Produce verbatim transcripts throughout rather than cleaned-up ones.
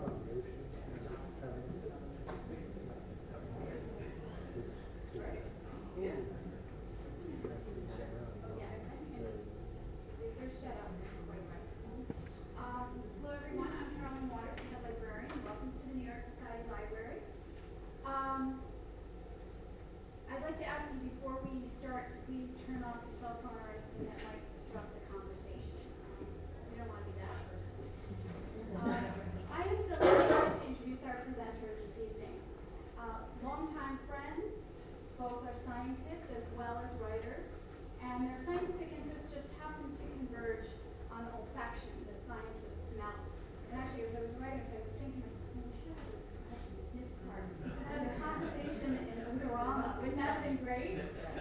Scientists as well as writers, and their scientific interests just happen to converge on olfaction, the science of smell. And actually, as I was writing, I was thinking, I was like, we should have a scratch and sniff card. Had a conversation in Odorama. Wouldn't that have been great?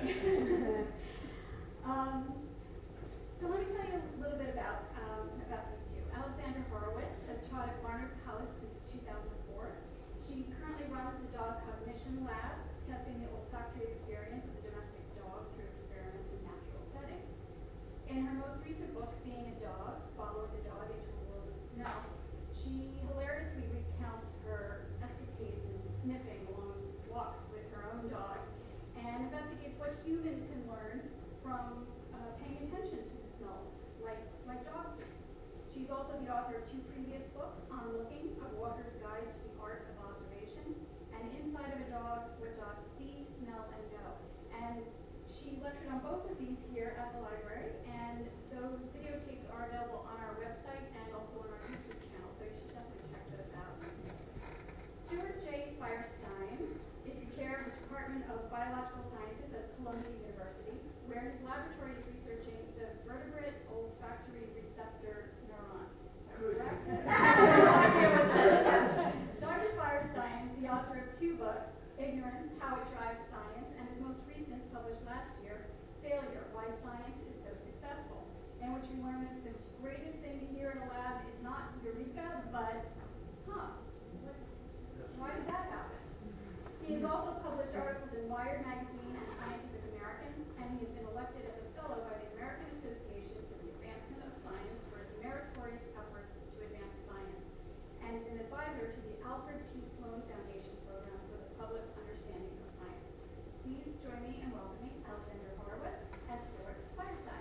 um, so let me tell you a little bit about um, about this too. Alexandra Horowitz has taught at Barnard College since two thousand four. She currently runs the Dog Cognition Lab, testing the olfactory experience of the domestic dog through experiments in natural settings. In her most recent book, Being a Dog, Following the Dog into a World of Smell, she hilariously recounts her escapades in sniffing along walks with her own dogs and investigates what humans can learn from uh, paying attention to the smells like, like dogs do. She's also the author of two previous books, On Looking, A Walker's Guide to the Art of Observation, and Inside of a Dog, What Dogs See, Smell, and Know. And she lectured on both of these here at the library, and those videotapes are available on our website and also on our YouTube channel, so you should definitely check those out. Stuart J. Firestein is the chair of the Department of Biological Sciences at Columbia University, where his laboratory is researching the vertebrate olfactory receptor neuron. Is that correct? Doctor Firestein is the author of two books, Ignorance, How It Drives Science, and his most recent, published last year, Failure, Why Science is So Successful, in which we learn that the greatest thing to hear in a lab is not eureka, but, huh, what, why did that happen? He has also published articles in Wired Magazine and Scientific American, and he has been elected as a fellow by the American Association for the Advancement of Science for his meritorious efforts to advance science, and is an advisor to the Alfred P. Sloan Foundation Program for the Public Understanding of Science. Please join me in welcoming Alexandra Horowitz and Stuart Firestein.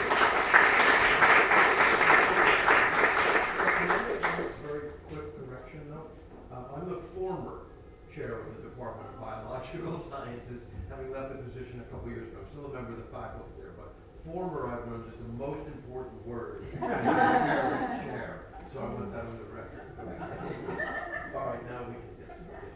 Very quick correction, though. Uh, I'm the former chair of the Department of Biological Sciences, having left the position a couple years ago. I'm still a member of the faculty there, but former, I've learned, is the most important word in the chair. So I want that on the record. All right, now we can get started.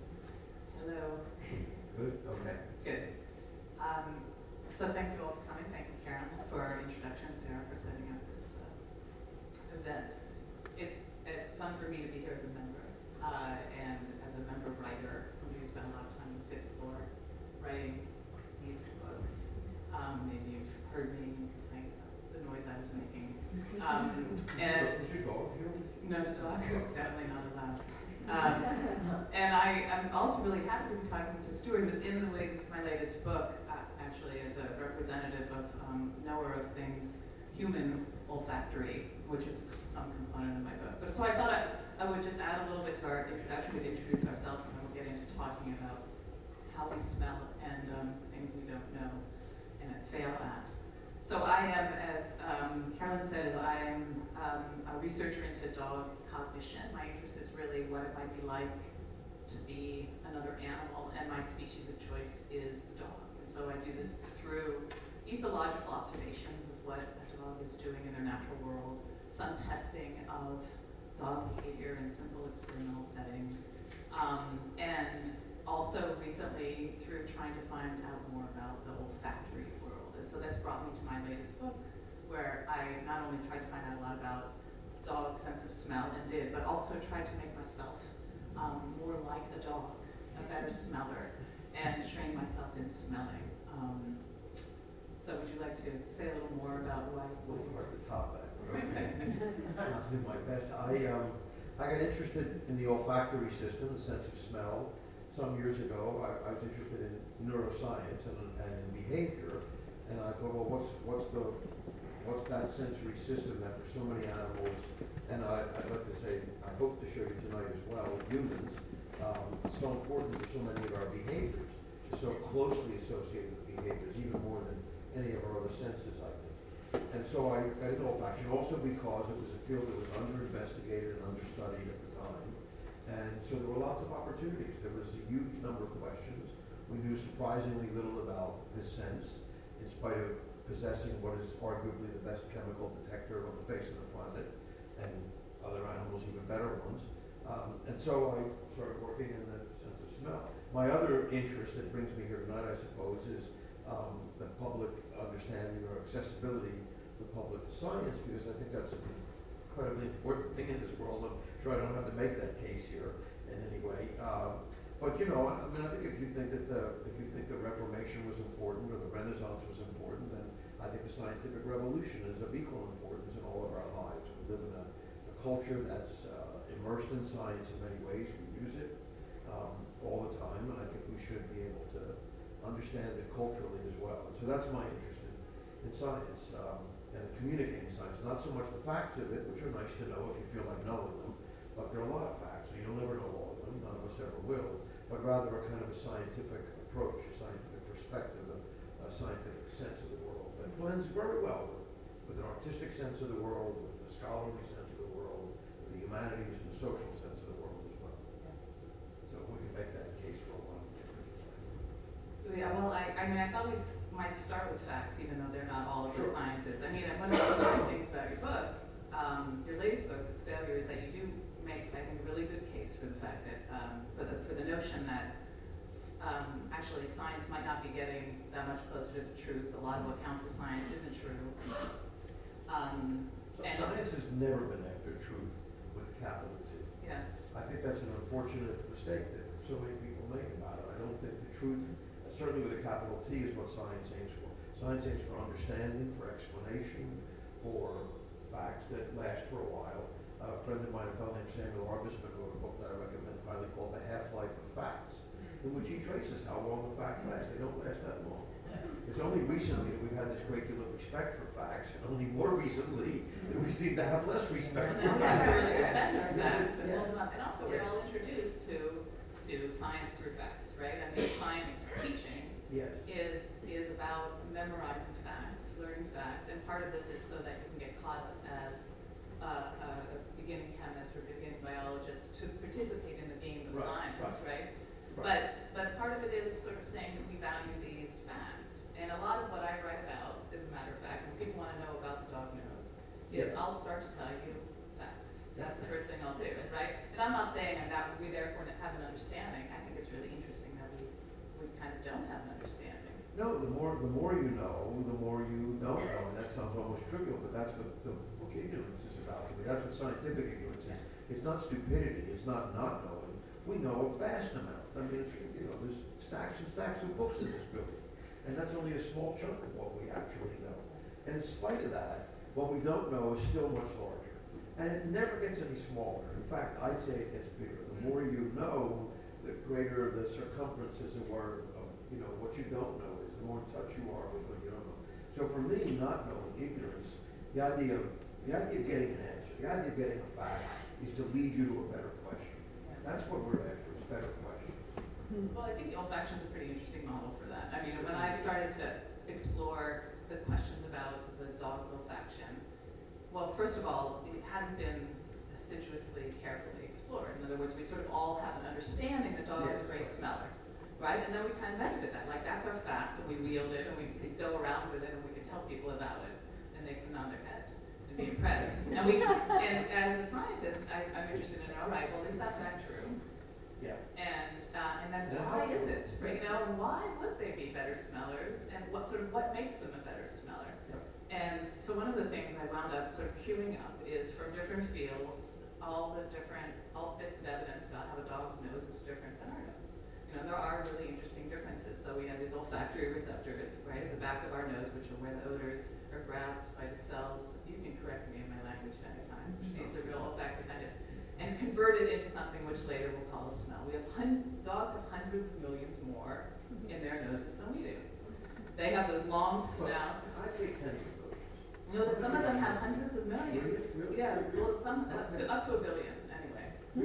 Hello. Good? Okay. Good. Um, so thank you all for coming. Thank you, Karen, for our introduction, Sarah, for setting up this uh, event. It's it's fun for me to be here as a member, uh, and as a member writer, somebody who spent a lot of time on the fifth floor writing these books. Um, maybe you've heard me complain about the noise I was making. Um, and you should go here. No, the dog is definitely not allowed. Um, and I am also really happy to be talking to Stuart, who's in the latest, my latest book, uh, actually, as a representative of um, knower of things, human olfactory, which is some component of my book. But so I thought I, I would just add a little bit to our introduction. We'd introduce ourselves, and then we'll get into talking about how we smell and um, things we don't know and fail at. So I am, as um, Carolyn said, is I am um, a researcher into dog cognition. My interest is really what it might be like to be another animal, and my species of choice is the dog. And so I do this through ethological observations of what a dog is doing in their natural world, some testing of dog behavior in simple experimental settings, um, and also recently through trying to find out more about the olfactory world. And so that's brought me to my latest book, where I not only tried to find out a lot about dog sense of smell, and did, but also tried to make myself um, more like a dog, a better smeller, and train myself in smelling. Um, so would you like to say a little more about why? We'll work the top back. Okay. I'll do my best. I um, I got interested in the olfactory system, the sense of smell, some years ago. I, I was interested in neuroscience and, and in behavior, and I thought, well, what's what's the what's that sensory system that for so many animals? And I, I'd like to say, I hope to show you tonight tonight as well, humans, um, so important for so many of our behaviors, so closely associated with behaviors, even more than any of our other senses, I think. And so I got into olfaction also because it was a field that was under-investigated and understudied at the time. And so there were lots of opportunities. There was a huge number of questions. We knew surprisingly little about this sense, in spite of possessing what is arguably the best chemical detector on the face of the planet, and other animals even better ones. Um, and so I started working in the sense of smell. My other interest that brings me here tonight, I suppose, is um, the public understanding or accessibility of the public to science, because I think that's an incredibly important thing in this world. I'm sure I don't have to make that case here in any way. Um, but you know, I mean, I think if you think that the if you think the Reformation was important or the Renaissance was important, then I think the scientific revolution is of equal importance in all of our lives. We live in a, a culture that's uh, immersed in science in many ways. We use it um, all the time, and I think we should be able to understand it culturally as well. And so that's my interest in, in science um, and communicating science. Not so much the facts of it, which are nice to know if you feel like knowing them, but there are a lot of facts, so you'll never know all of them. None of us ever will. But rather a kind of a scientific approach, a scientific perspective, a, a scientific sense of the world that blends very well with, with an artistic sense of the world, with a scholarly sense of the world, with the humanities and the social sense of the world as well. So we can make that case for a while. Yeah, well, I, I mean, I thought we s- might start with facts, even though they're not all of the Sure. sciences. I mean, one of the interesting things about your book, um, your latest book, Failure, is that you do make, I think, a really good case for the fact that, um, for the for the notion that s- um, actually science might not be getting that much closer to the truth. A lot of what counts as science isn't true. Um, So and science has never been after truth with a capital T. yeah, I think that's an unfortunate mistake that so many people make about it. I don't think the truth, certainly with a capital T, is what science aims for. Science aims for understanding, for explanation, for facts that last for a while. A friend of mine, a fellow named Samuel Arbesman, wrote a book that I recommend highly called The Half-Life of Facts, in which he traces how long the facts last. They don't last that long. It's only recently that we've had this great deal of respect for facts, and only more recently that we seem to have less respect for and we have facts. to really defend our Yes, facts and yes. hold them up. And also, we're Yes. all introduced to to science through facts, right? I mean, science teaching Yes. is is about memorizing facts, learning facts, and part of this is so that you can get caught up as uh, a, a beginning chemist or beginning biologist to participate in the game of Right, science, right? Right. But but part of it is sort of saying that we value these facts, and a lot of what I write about, as a matter of fact, when people want to know about the dog nose, is Yeah. I'll start to tell you facts. That's the first thing I'll do, right? And I'm not saying that we therefore have an understanding. I think it's really interesting that we we kind of don't have an understanding. No, the more the more you know, the more you don't know, and that sounds almost trivial, but that's what the book ignorance is about. I mean, that's what scientific ignorance is. It's not stupidity. It's not not knowing. We know a vast amount. I mean, it's, you know, there's stacks and stacks of books in this building, and that's only a small chunk of what we actually know. And in spite of that, what we don't know is still much larger, and it never gets any smaller. In fact, I'd say it gets bigger. The more you know, the greater the circumference, as it were, of you know what you don't know is. The more in touch you are with what you don't know. So for me, not knowing, ignorance, the idea of the idea of getting an answer, the idea of getting a fact, is to lead you to a better question. That's what we're after, is better questions. Well, I think the olfaction is a pretty interesting model for that. I mean, when I started to explore the questions about the dog's olfaction, well, first of all, it hadn't been assiduously, carefully explored. In other words, we sort of all have an understanding that dog is a great smeller, right? And then we kind of edited that. Like, that's our fact, and we wield it, and we could go around with it, and we could tell people about it, and they can nod their head and be impressed. And we, and as a scientist, I, I'm interested in, all right, well, is that fact true? Yeah. And uh, and then And why how- is it? Right? You know, why would they be better smellers? And what sort of what makes them a better smeller? Yeah. And so one of the things I wound up sort of queuing up is from different fields, all the different all bits of evidence about how a dog's nose is different than our nose. You know, there are really interesting differences. So we have these olfactory receptors right at the back of our nose, which are where the odors are grabbed by the cells. You can correct me in my language at any time. Sees the real olfactory scientist. And convert it into something which later we'll call a smell. We have hun- dogs have hundreds of millions more in their noses than we do. They have those long snouts. I'd say ten of those. No, that some of them have hundreds of millions. Really? Really? Yeah, well, some up to up to a billion anyway. Really?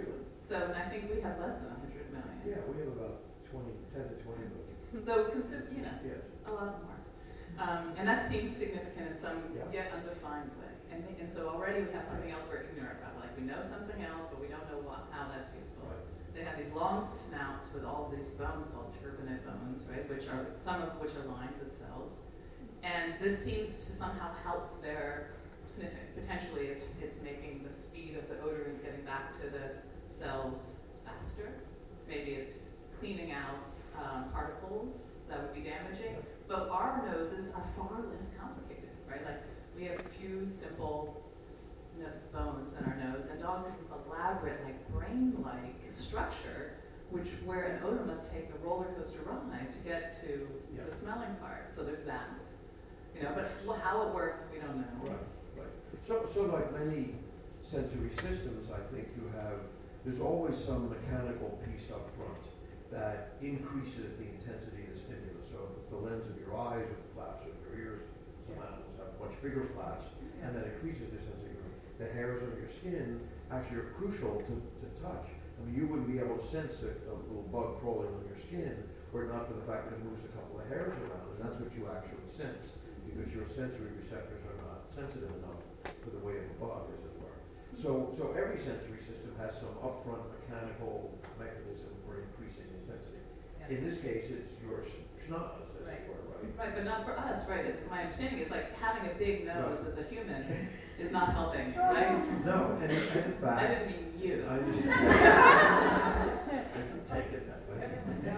So, and I think we have less than one hundred million. Yeah, we have about twenty, ten to twenty million. So consider, you know, Yes. a lot more. Um, and that seems significant in some Yeah. yet undefined way. And, and so already we have something else we're ignorant about. Like we know something else, but we don't know what, how that's useful. Right. They have these long snouts with all these bones called turbinate bones, right? Which are, some of which are lined with cells. And this seems to somehow help their sniffing. Potentially it's, it's making the speed of the odorant getting back to the cells faster. Maybe it's cleaning out um, particles that would be damaging. But our noses are far less complicated, right? Like we have a few simple n- bones in our nose, and dogs have this elaborate, like brain-like structure, which where an odor must take a roller coaster ride to get to Yeah. the smelling part. So there's that, you know. But well, how it works, we don't know. Right, right. So, so like many sensory systems, I think you have, there's always some mechanical piece up front that increases the intensity of the stimulus. So if it's the lens of your eyes or the flaps of your ears, some animals have much bigger flaps, and that increases the sense of your, the hairs on your skin actually are crucial to, to touch. I mean, you wouldn't be able to sense a, a little bug crawling on your skin were it not for the fact that it moves a couple of hairs around, and that's what you actually sense, because your sensory receptors are not sensitive enough for the weight of a bug, as it were. So, so every sensory system has some upfront mechanical mechanism for increasing intensity. Yeah. In this case, it's your schnoz, as Right. it were, right? Right, but not for us, right? It's, my understanding is like having a big nose Right. as a human is not helping, right? No, and, and in fact, I didn't mean you. I just, I can take it that way.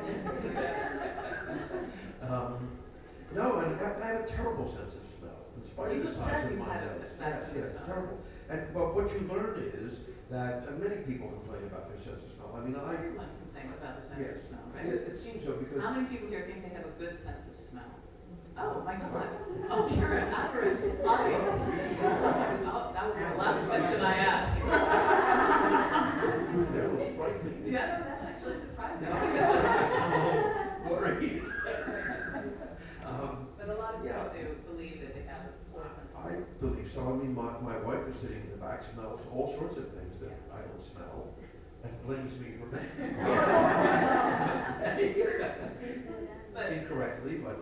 Um, no, and I have, I have a terrible sense of smell, in spite You of the just size said of you my had a nose. bad Yes, sense of yes, smell. terrible. And, but what you learn is that uh, many people complain about their sense of smell. I mean, I, Everyone complains about their sense yes, of smell, it, right? it seems so because. How many people here think they have a good sense of smell? Oh my God. Oh, Karen, average audience. Oh, that was the last question I asked. That was frightening. Yeah, no, that's actually surprising. I'm a little worried. um, But a lot of people Yeah. do believe that they have a poor sense of I smell. believe so. I mean, my, my wife is sitting in the back, smells all sorts of things that I don't smell, and blames me for that. But Incorrectly, but.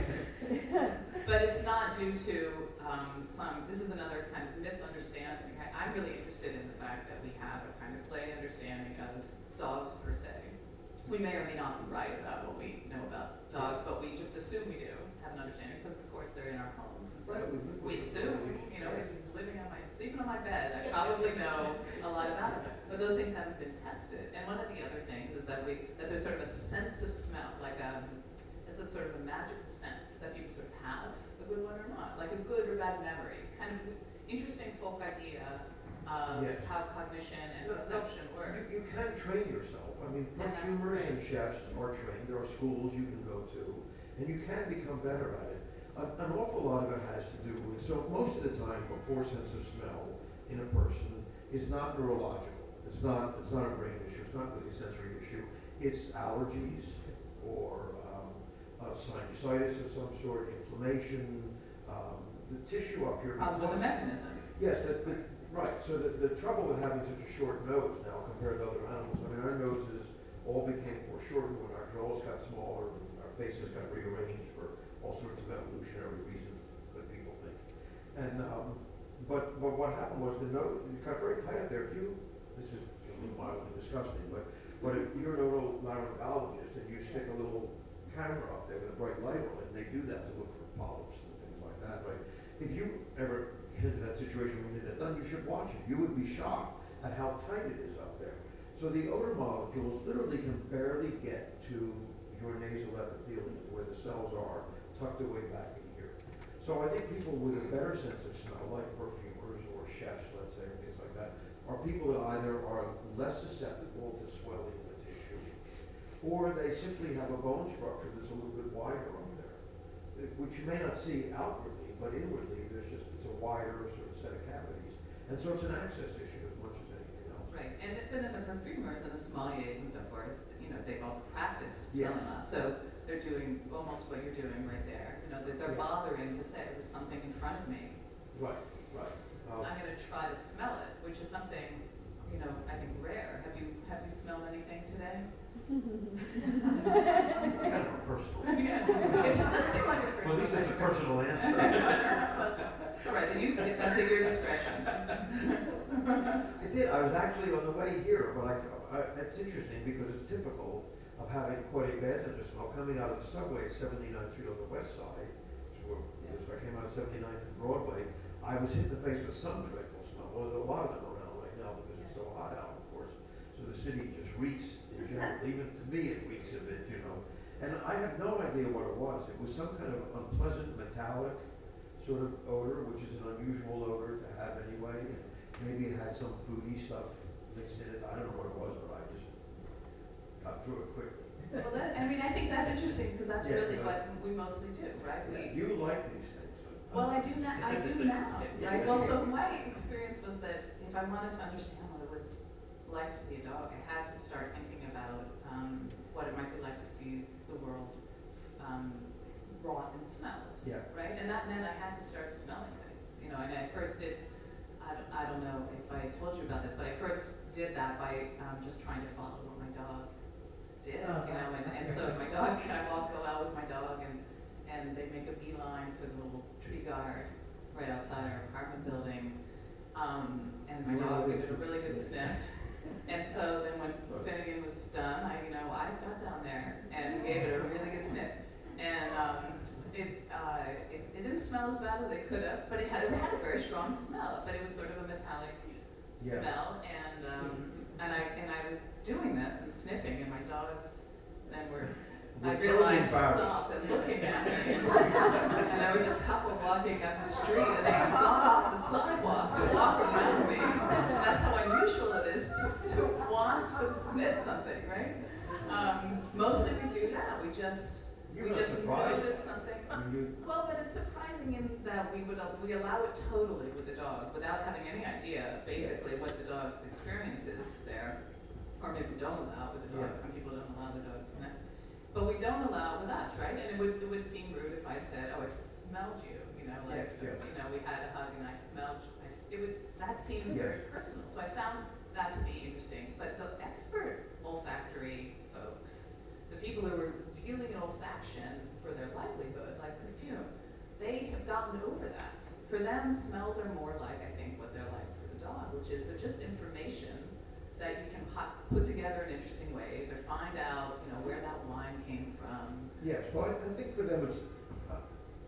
But it's not due to um, some, this is another kind of misunderstanding. I, I'm really interested in the fact that we have a kind of play understanding of dogs per se. We may or may not be right about what we know about dogs, but we just assume we do have an understanding because, of course, they're in our homes. And so Right, we live we with assume, them. you know, he's he's living on my, sleeping on my bed. I probably know a lot about him. But those things haven't been tested. And one of the other things is that we, that there's sort of a sense of smell, like um, it's a sort of a magical sense that people sort of have, a good one or not, like a good or bad memory. Kind of interesting folk idea of Yes. how cognition and No, no, perception work. You, you can train yourself. I mean, And that's perfumers and great. chefs are trained. There are schools you can go to, and you can become better at it. An, an awful lot of it has to do with, so most of the time, a poor sense of smell in a person is not neurological. It's not, it's not a brain issue. It's not really a sensory issue. It's allergies or um, uh, sinusitis of some sort, inflammation, um, the tissue up here. Problem with the because- mechanism. Yes, that's the, right. So the, the trouble with having such a short nose now compared to other animals, I mean, our noses all became foreshortened when our jaws got smaller, and our faces got rearranged for all sorts of evolutionary reasons that people think. And um, but but what happened was the nose it got very tight up there. If you, this is a little mildly disgusting, but but if you're an otolaryngologist and you stick a little camera up there with a bright light on it, and they do that to look for polyps and things like that, right? If you ever get into that situation when you get that done, you should watch it. You would be shocked at how tight it is up there. So the odor molecules literally can barely get to your nasal epithelium, where the cells are tucked away back in here. So I think people with a better sense of smell, like perfumers or chefs, let's say, or things like that, are people that either are less susceptible to swelling in the tissue, or they simply have a bone structure that's a little bit wider up there, which you may not see outwardly, but inwardly there's just, it's a wider sort of set of cavities. And so it's an access issue as much as anything else. Right, and it- then the perfumers and the sommeliers and so forth, you know, they've also practiced Yeah. smelling that. So they're doing almost what you're doing right there. You know, that they're Yeah. bothering to say there's something in front of me. Right, right. Um, I'm going to try to smell it, which is something, you know, I think rare. Have you have anything today? It's kind of a personal. Yeah, it does seem like a Well, personal at least it's a question. personal answer. All right, then you, that's at your discretion. I did. I was actually on the way here, but I, I, it's interesting because it's typical of having quite a bad sense of smell coming out of the subway at seventy-ninth Street on the west side. So as I came out of seventy-ninth and Broadway, I was hit in the face with some dreadful smell. Well, there's a lot of them around right now because it's so hot out, of course. So the city just reeks in general. Even to me, it reeks a bit, you know. And I have no idea what it was. It was some kind of unpleasant metallic sort of odor, which is an unusual odor to have anyway. And maybe it had some foodie stuff mixed in it. I don't know what it was, but I just got through it quickly. Well, that, I mean, I think that's interesting because that's Yeah, really yeah. what we mostly do, right? Yeah, We, you like these things. well, I do now, I do now, right? Well, so my experience was that if I wanted to understand what it was like to be a dog, I had to start thinking about um, what it might be like to see the world um, wrought in smells, Yeah. right? And that meant I had to start smelling things, you know. And I first did, I don't, I don't know if I told you about this, but I first did that by um, just trying to follow what my dog did, you know. And, and so my dog, I walk, go out with my dog, and and they make a beeline for the little tree guard right outside our apartment building. Um, and my dog gave it a really good sniff. And so then when Finnegan was done, I, you know, I got down there and gave it a really good sniff. And um, it, uh, it, it didn't smell as bad as it could have, but it had, it had a very strong smell. But it was sort of a metallic Yeah. smell. And um, and I and I was doing this and sniffing, and my dogs then were. I We're realized totally stopped and looking at me. And there was a couple walking up the street, and they had gone off the sidewalk to walk around me. That's how unusual it is to, to want to sniff something, right? Um, mostly we do that. We just You're we not just surprised. notice something. I mean, you, Well, but it's surprising in that we would we allow it totally with the dog without having any idea, basically, what the dog's experience is there, or maybe we don't allow it with the dog. Yeah. Some people don't allow the dogs with that. But we don't allow it with us, right? And it would, it would seem rude if I said, oh, I smelled you, you know, like, Yeah, yeah. you know, we had a hug and I smelled you. I s- It would, that seems Yeah. very personal. So I found that to be interesting. But the expert olfactory folks, the people who are dealing in olfaction for their livelihood, like perfume, they have gotten over that. For them, smells are more like, I think, what they're like for the dog, which is they're just information that you can hot, put together in interesting ways, or find out, you know, where that wine came from. yes, well, I, I think for them it's, uh,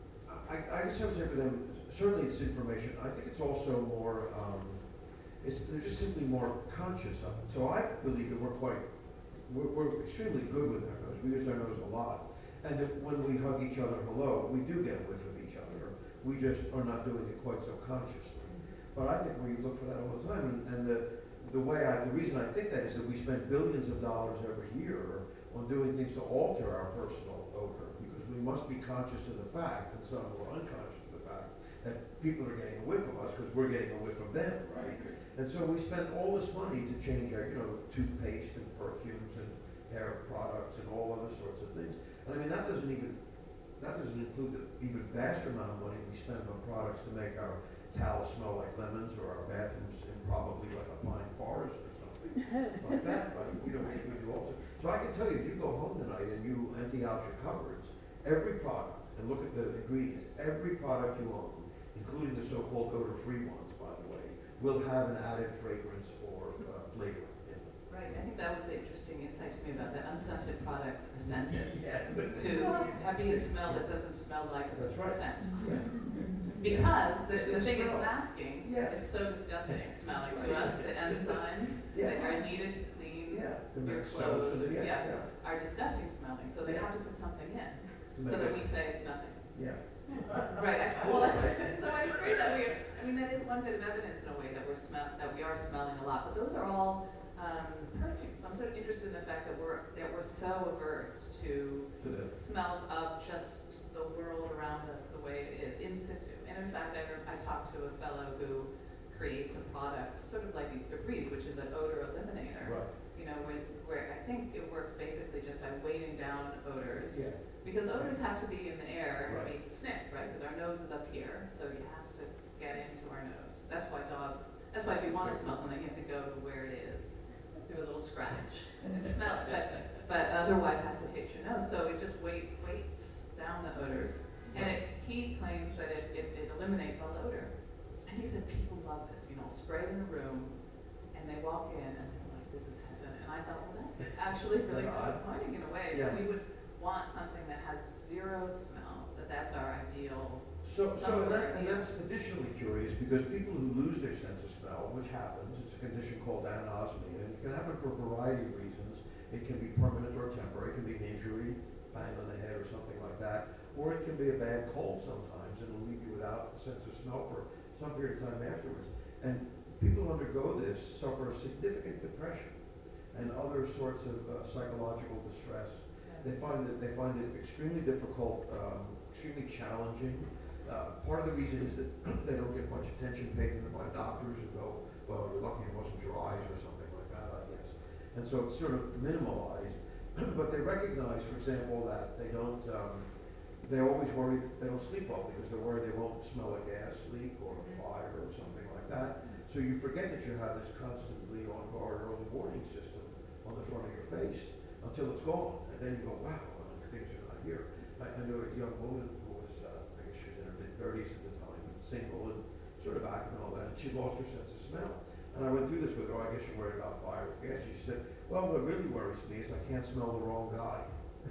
I, I guess I would say for them, certainly it's information. I think it's also more, um, it's, they're just simply more conscious of it. So I believe that we're quite, we're, we're extremely good with our nose. We use our nose a lot. And that when we hug each other hello, we do get a whiff of each other. We just are not doing it quite so consciously. But I think we look for that all the time. And, and the, the way I, the reason I think that is that we spend billions of dollars every year on doing things to alter our personal odor, because we must be conscious of the fact, and some are unconscious of the fact, that people are getting a whiff of us because we're getting a whiff of them, right? And so we spend all this money to change our, you know, toothpaste and perfumes and hair products and all other sorts of things. And I mean, that doesn't even, that doesn't include the even vaster amount of money we spend on products to make our towels smell like lemons, or our bathrooms probably like a pine forest or something like that, right? We don't we do also. So I can tell you, if you go home tonight and you empty out your cupboards, every product, and look at the ingredients, every product you own, including the so-called odor-free ones, by the way, will have an added fragrance or uh, flavor in it. Right, I think that was the interesting insight to me about that unscented products are scented. Yeah. To having a smell that doesn't smell like a That's right. scent. Yeah. Because the, It's the the thing it's smell. masking Yeah. is so disgusting smelling That's to right. us. The enzymes Yeah. that are needed to clean Yeah. The your mixed clothes, soaps and- or, yeah, yeah, are disgusting smelling. So they Yeah. have to put something in yeah. so that we say it's nothing. Yeah. Right. I, well, I, so I agree that we. I mean, that is one bit of evidence in a way that we're smell that we are smelling a lot. But those are all um, perfumes. I'm sort of interested in the fact that we're that we're so averse to To this. smells of just the world around us the way it is, in situ. And in fact, I, I talked to a fellow who creates a product, sort of like these Febreze, which is an odor eliminator. Right. You know, where, where I think it works basically just by weighting down odors. Yeah. Because odors have to be in the air to be Right. sniffed, right? Because our nose is up here, so it has to get into our nose. That's why dogs, that's why if you want to smell something, you have to go to where it is, do a little scratch. and smell it, but, but otherwise has to hit your nose, so it just weight, weights down the odors. And it, he claims that it, it, it eliminates all odor. And he said people love this, you know, spray it in a room, and they walk in and they're like, this is heaven. And I thought, well, that's actually really disappointing in a way. Yeah. We would want something that has zero smell, that that's our ideal. So, so and, that, and Yeah. that's additionally curious because people who lose their sense of smell, which happens, it's a condition called anosmia, and it can happen for a variety of reasons. It can be permanent or temporary. It can be an injury, bang on the head or something like that, or it can be a bad cold sometimes, and it'll leave you without a sense of smell for some period of time afterwards. And people who undergo this suffer significant depression and other sorts of uh, psychological distress. They find that they find it extremely difficult, um, extremely challenging. Uh, part of the reason is that they don't get much attention paid to them by doctors who go, well, you're lucky it wasn't your eyes or something like that, I guess. And so it's sort of minimalized. But they recognize, for example, that they don't, um, they always worry, they don't sleep well because they're worried they won't smell a gas leak or a fire or something like that. So you forget that you have this constantly on guard early warning system on the front of your face until it's gone. And then you go, wow, well, things are not here. I, I know a young woman who was, uh, I guess she was in her mid thirties at the time, single and sort of active and all that, and she lost her sense of smell. And I went through this with her, I guess you're worried about fire or gas. She said, well, what really worries me is I can't smell the wrong guy.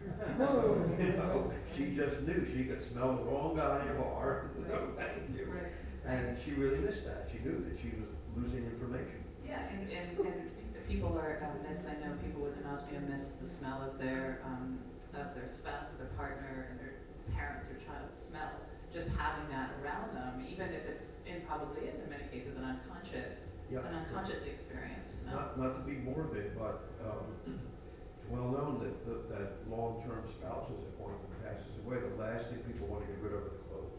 So, you know, she just knew she could smell the wrong guy in a bar. No, thank you. Right. And she really missed that. She knew that she was losing information. Yeah, and, and, and people are, uh, miss, I know people with anosmia miss the smell of their, um, of their spouse or their partner and their parents or child's smell. Just having that around them, even if it's, it probably is in many cases an unconscious, Yeah. an unconsciously experienced smell. Not, not to be morbid, but um, it's well known that, that, that long-term spouses, if one of them passes away, the last thing people want to get rid of are the clothes.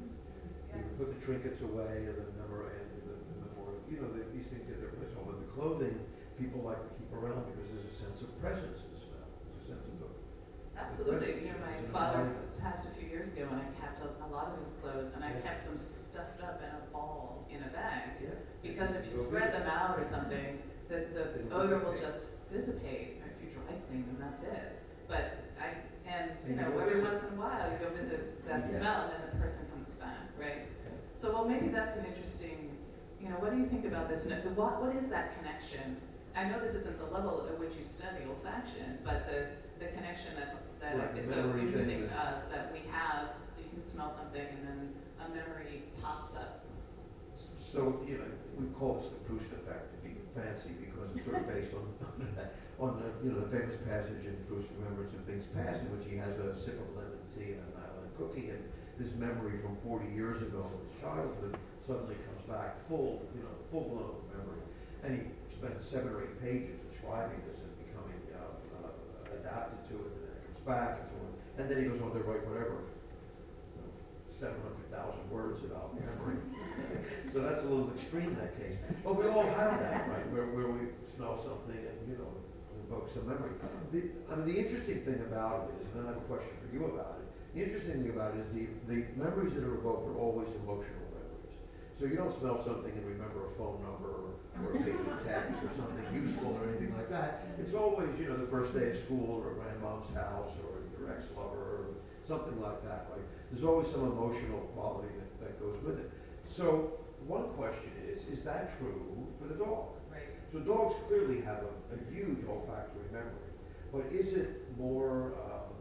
You can put the trinkets away and the memorandum, the, the memorial, you know, the, these things get their place on. But the clothing, people like to keep around because there's a sense of presence in the smell. There's a sense of the Absolutely. You know, my Presence. father passed a few years ago, and I kept a, a lot of his clothes, and I Yeah. kept them stuffed up in a ball in a bag. Yeah. Because if you Go spread visit. them out or something, the, the It'll odor will dissipate. just dissipate. If you dry clean them, that's it. But I, and, you And you know, go every visit. once in a while, you go visit that Yeah. smell, and then the person comes back, right? So, well, maybe that's an interesting, you know, what do you think about this? No- the- What, what is that connection? I know this isn't the level at which you study olfaction, but the, the connection that's, that Right, the is so memory thing interesting to that- us that we have, you can smell something and then a memory pops up. So, you know, we call this the Proust effect, to be fancy, because it's sort of based on, on the, you know, the famous passage in Proust, Remembrance of Things Past, in which he has a sip of lemon tea and an island cookie, and this memory from forty years ago of his childhood suddenly comes back full, you know, full blown memory. And he spent seven or eight pages describing this and becoming uh, uh, adapted to it, and then it comes back and so on. And then he goes on to write whatever, you know, seven hundred thousand words about memory. So that's a little extreme in that case. But we all have that, right, where, where we smell something and, you know, invoke some memory. The, I mean, the interesting thing about it is, and then I have a question for you about it, the interesting thing about it is the, the memories that are evoked are always emotional memories. So you don't smell something and remember a phone number or, or a page of text or something useful or anything like that. It's always, you know, the first day of school or grandmom's house or your ex-lover or something like that, right? There's always some emotional quality that, that goes with it. So one question is, is that true for the dog? Right. So dogs clearly have a, a huge olfactory memory, but is it more, um,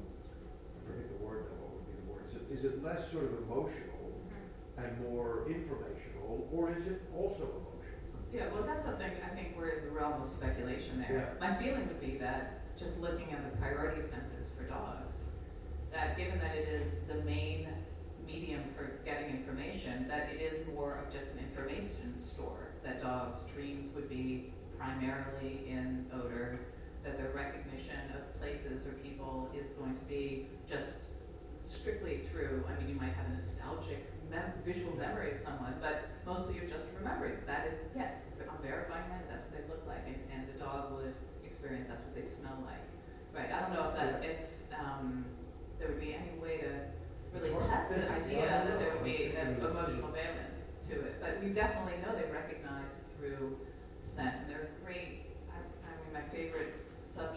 I forget the word now, what would be the word? Is it, is it less sort of emotional and more informational, or is it also emotional? Yeah, well, that's something, I think we're in the realm of speculation there. Yeah. My feeling would be that, just looking at the priority of senses for dogs, that given that it is the main medium for getting information, that it is more of just an information store, that dogs' dreams would be primarily in odor, that their recognition of places or people is going to be just strictly through, I mean, you might have a nostalgic mem- visual memory of someone, but mostly you're just remembering. That is, yes, I'm verifying that, that's what they look like, and, and the dog would experience that's what they smell like. Right, I don't know if that, if um, there would be any way to really It's hard to test the think. idea I don't that there know. would be I an think it's- emotional valence to it. But we definitely know they recognize through scent, and they're great. I, I mean, my favorite subtle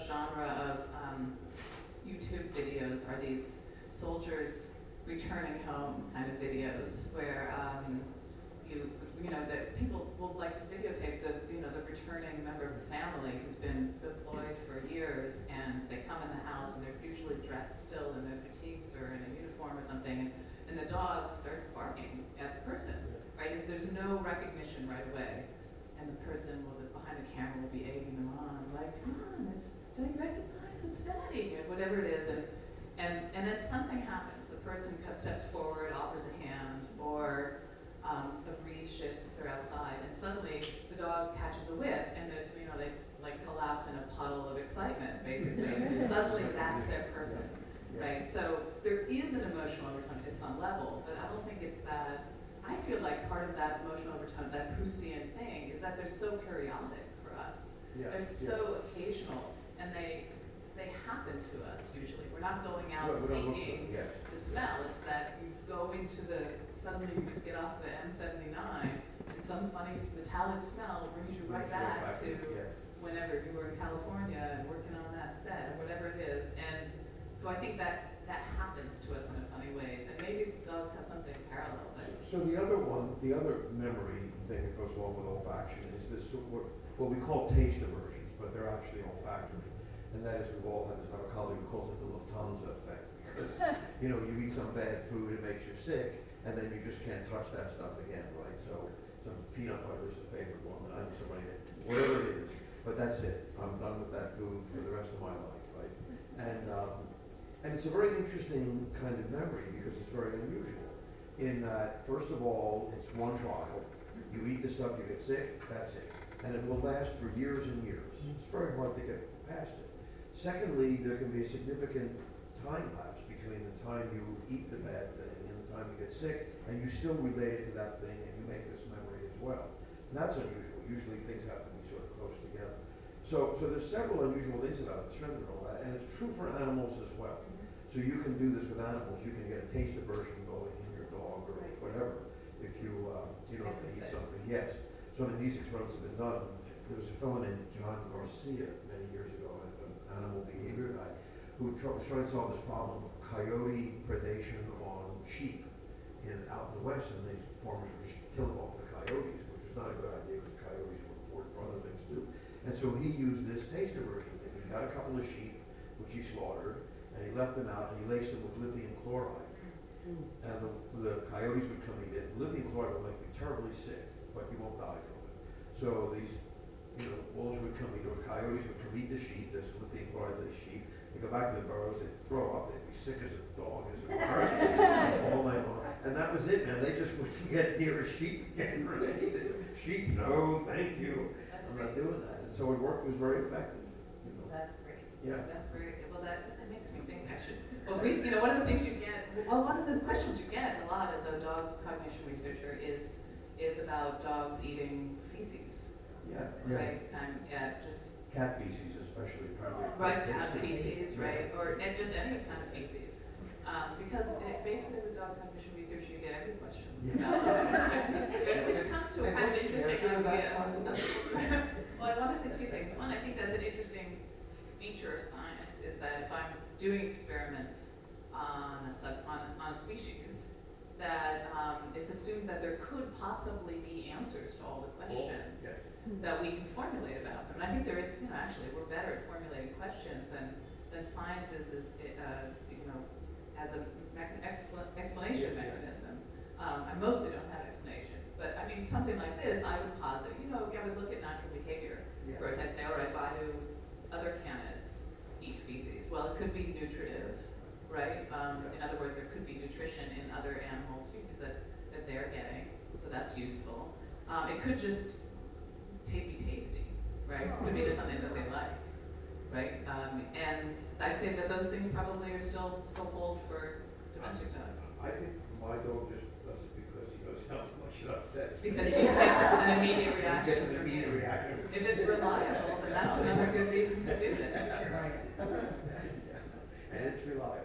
or something, and, and the dog starts barking at the person, right? Is there's no recognition right away, and the person will, behind the camera will be egging them on, like, come on, it's, don't you recognize it's daddy, or whatever it is, and, and, and then something happens. The person steps forward, offers a hand, or um, a breeze shifts if they're outside, and suddenly the dog catches a whiff, and it's, you know, they like collapse in a puddle of excitement, basically. And suddenly that's their person, right? So there is an emotional overtone at some level, but I don't think it's that. I feel like part of that emotional overtone, that Proustian thing, is that they're so periodic for us. Yeah, They're so occasional, and they they happen to us usually. We're not going out Well, we don't look seeking for- yeah. the smell. It's that you go into the, suddenly you get off the M seventy-nine, and some funny s- metallic smell brings you right back to Yeah. whenever you were in California and working on that set, or whatever it is. And so I think that that happens to us in a funny ways, and maybe dogs have something parallel. But So the other one, the other memory thing that goes along with olfaction is this, sort of what, what we call taste aversions, but they're actually olfactory. And that is, we've all had this, our colleague who calls it the Lufthansa effect. Because, you know, you eat some bad food, it makes you sick, and then you just can't touch that stuff again, right? So, some peanut butter is a favorite one that I know somebody, whatever it is, but that's it. I'm done with that food for the rest of my life, right? And, um, and it's a very interesting kind of memory because it's very unusual. In that, first of all, it's one trial. You eat the stuff, you get sick, that's it. And it will last for years and years. It's very hard to get past it. Secondly, there can be a significant time lapse between the time you eat the bad thing and the time you get sick, and you still relate it to that thing and you make this memory as well. And that's unusual. Usually things have to be sort of close together. So, so there's several unusual things about the strength and all that, and it's true for animals as well. So you can do this with animals. You can get a taste aversion going in your dog or Right. whatever if you, uh, you know, if they eat Exercise. something. Yes. So when these experiments have been done, there was a fellow named John Garcia many years ago, an animal behavior guy, who tr- was trying to solve this problem of coyote predation on sheep in out in the west, and these farmers were sh- killing off the coyotes, which was not a good idea because coyotes were important for other things too. And so he used this taste aversion thing. He got a couple of sheep, which he slaughtered, and he left them out, and he laced them with lithium chloride. And the, the coyotes would come eat it. Lithium chloride will make you terribly sick, but you won't die from it. So these, you know, wolves would come eat, or coyotes would come eat the sheep, this lithium chloride to the sheep. They go back to the burrows, they'd throw up, they'd be sick as a dog, as a bird, all night long. And that was it, man. They just wouldn't get near a sheep again, right? Sheep, no, thank you. that's I'm great. not doing that. And so it worked, it was very effective. You know? That's great. Yeah. That's very, well, that, that makes me think I should, well, Reese, you know, one of the things you get, well, one of the questions you get a lot as a dog cognition researcher is, is about dogs eating feces, Yeah, yeah. right? And, yeah, just, Cat feces especially, apparently. right, cat tasty. feces, right? Or, and just any kind of feces. Um, because it, basically as a dog cognition researcher, you get every question. Yeah. about dogs. Which comes to a And kind of what's the interesting answer to that idea. one? Well, I want to say two things. One, I think that's an interesting feature of science, is that if I'm doing experiments on a sub, on, on a species, that um, it's assumed that there could possibly be answers to all the questions Yeah. that we can formulate about them. And I think there is, you know, actually, we're better at formulating questions than, than science is, is uh, you know, as a mech- expl- explanation Yeah, yeah. mechanism. Um, I mostly don't have explanations, but I mean, something like this, I would posit, you know, I would look at natural behavior. Yeah. First, I'd say, all right, why do other canids eat feces? Well, it could be nutritive, right? Um, in other words, there could be nutrition in other animal species that, that they're getting, so that's useful. Um, it could just ta- be tasty, right? It could be just something that they like, right? Um, and I'd say that those things probably are still still hold for domestic dogs. I think my dog just does it because he knows how much it upsets me. Because you get an immediate He reaction gets an from immediate you. reaction. If it's reliable, then that's another good reason to do it. Right. And it's reliable.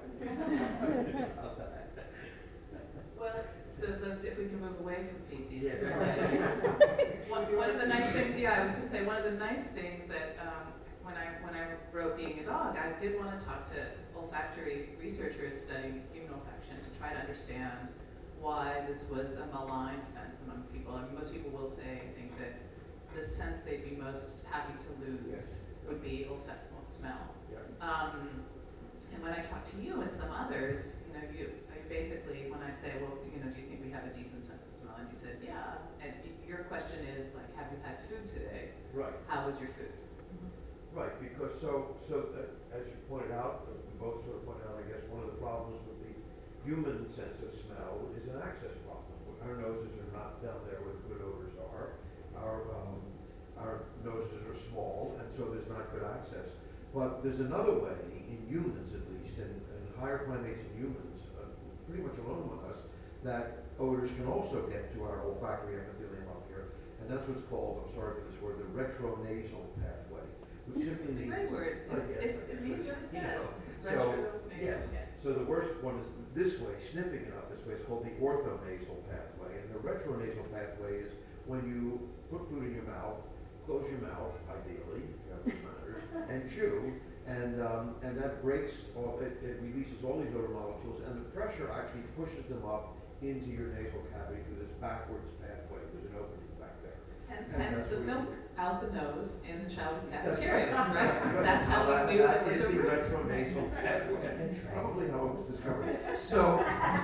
Well, so let's, if we can move away from feces. Yes. for a minute. One, one of the nice things, yeah, I was gonna say, one of the nice things that, um, when I, when I wrote Being a Dog, I did wanna talk to olfactory researchers studying human olfaction to try to understand why this was a maligned sense among people. I mean, most people will say, I think, that the sense they'd be most happy to lose Yes. would be olfactory smell. Yeah. Um, and when I talked to you and some others, you know, you, I basically, when I say, well, you know, do you think we have a decent sense of smell? And you said, yeah. And your question is like, have you had food today? Right. How was your food? Right, because so, so uh, as you pointed out, uh, we both sort of pointed out, I guess, one of the problems with the human sense of smell is an access problem. Our noses are not down there where the good odors are. Our, um, our noses are small, and so there's not good access. But there's another way, in humans at least, and, and higher primates and humans, uh, pretty much alone among us, that odors can also get to our olfactory epithelium up here, and that's what's called, I'm sorry for this word, the retronasal pathway, which simply It's a means... great word. I It's, guess, it's, I it guess, means but, what it you know, says. So, Retro- yes, yeah. so the worst one is this way, sniffing it up this way, it's called the orthonasal pathway, and the retronasal pathway is when you put food in your mouth, close your mouth, ideally, if you have those manners, and chew, and um, and that breaks, all, it, it releases all these odor molecules, and the pressure actually pushes them up into your nasal cavity through this backwards pathway. There's an opening back there. Hence, And hence that's the what milk you do. out the nose in the childhood That's cafeteria, right. right? That's how That- we knew that there was is a the root. retronasal pathway. Probably how it was discovered. So,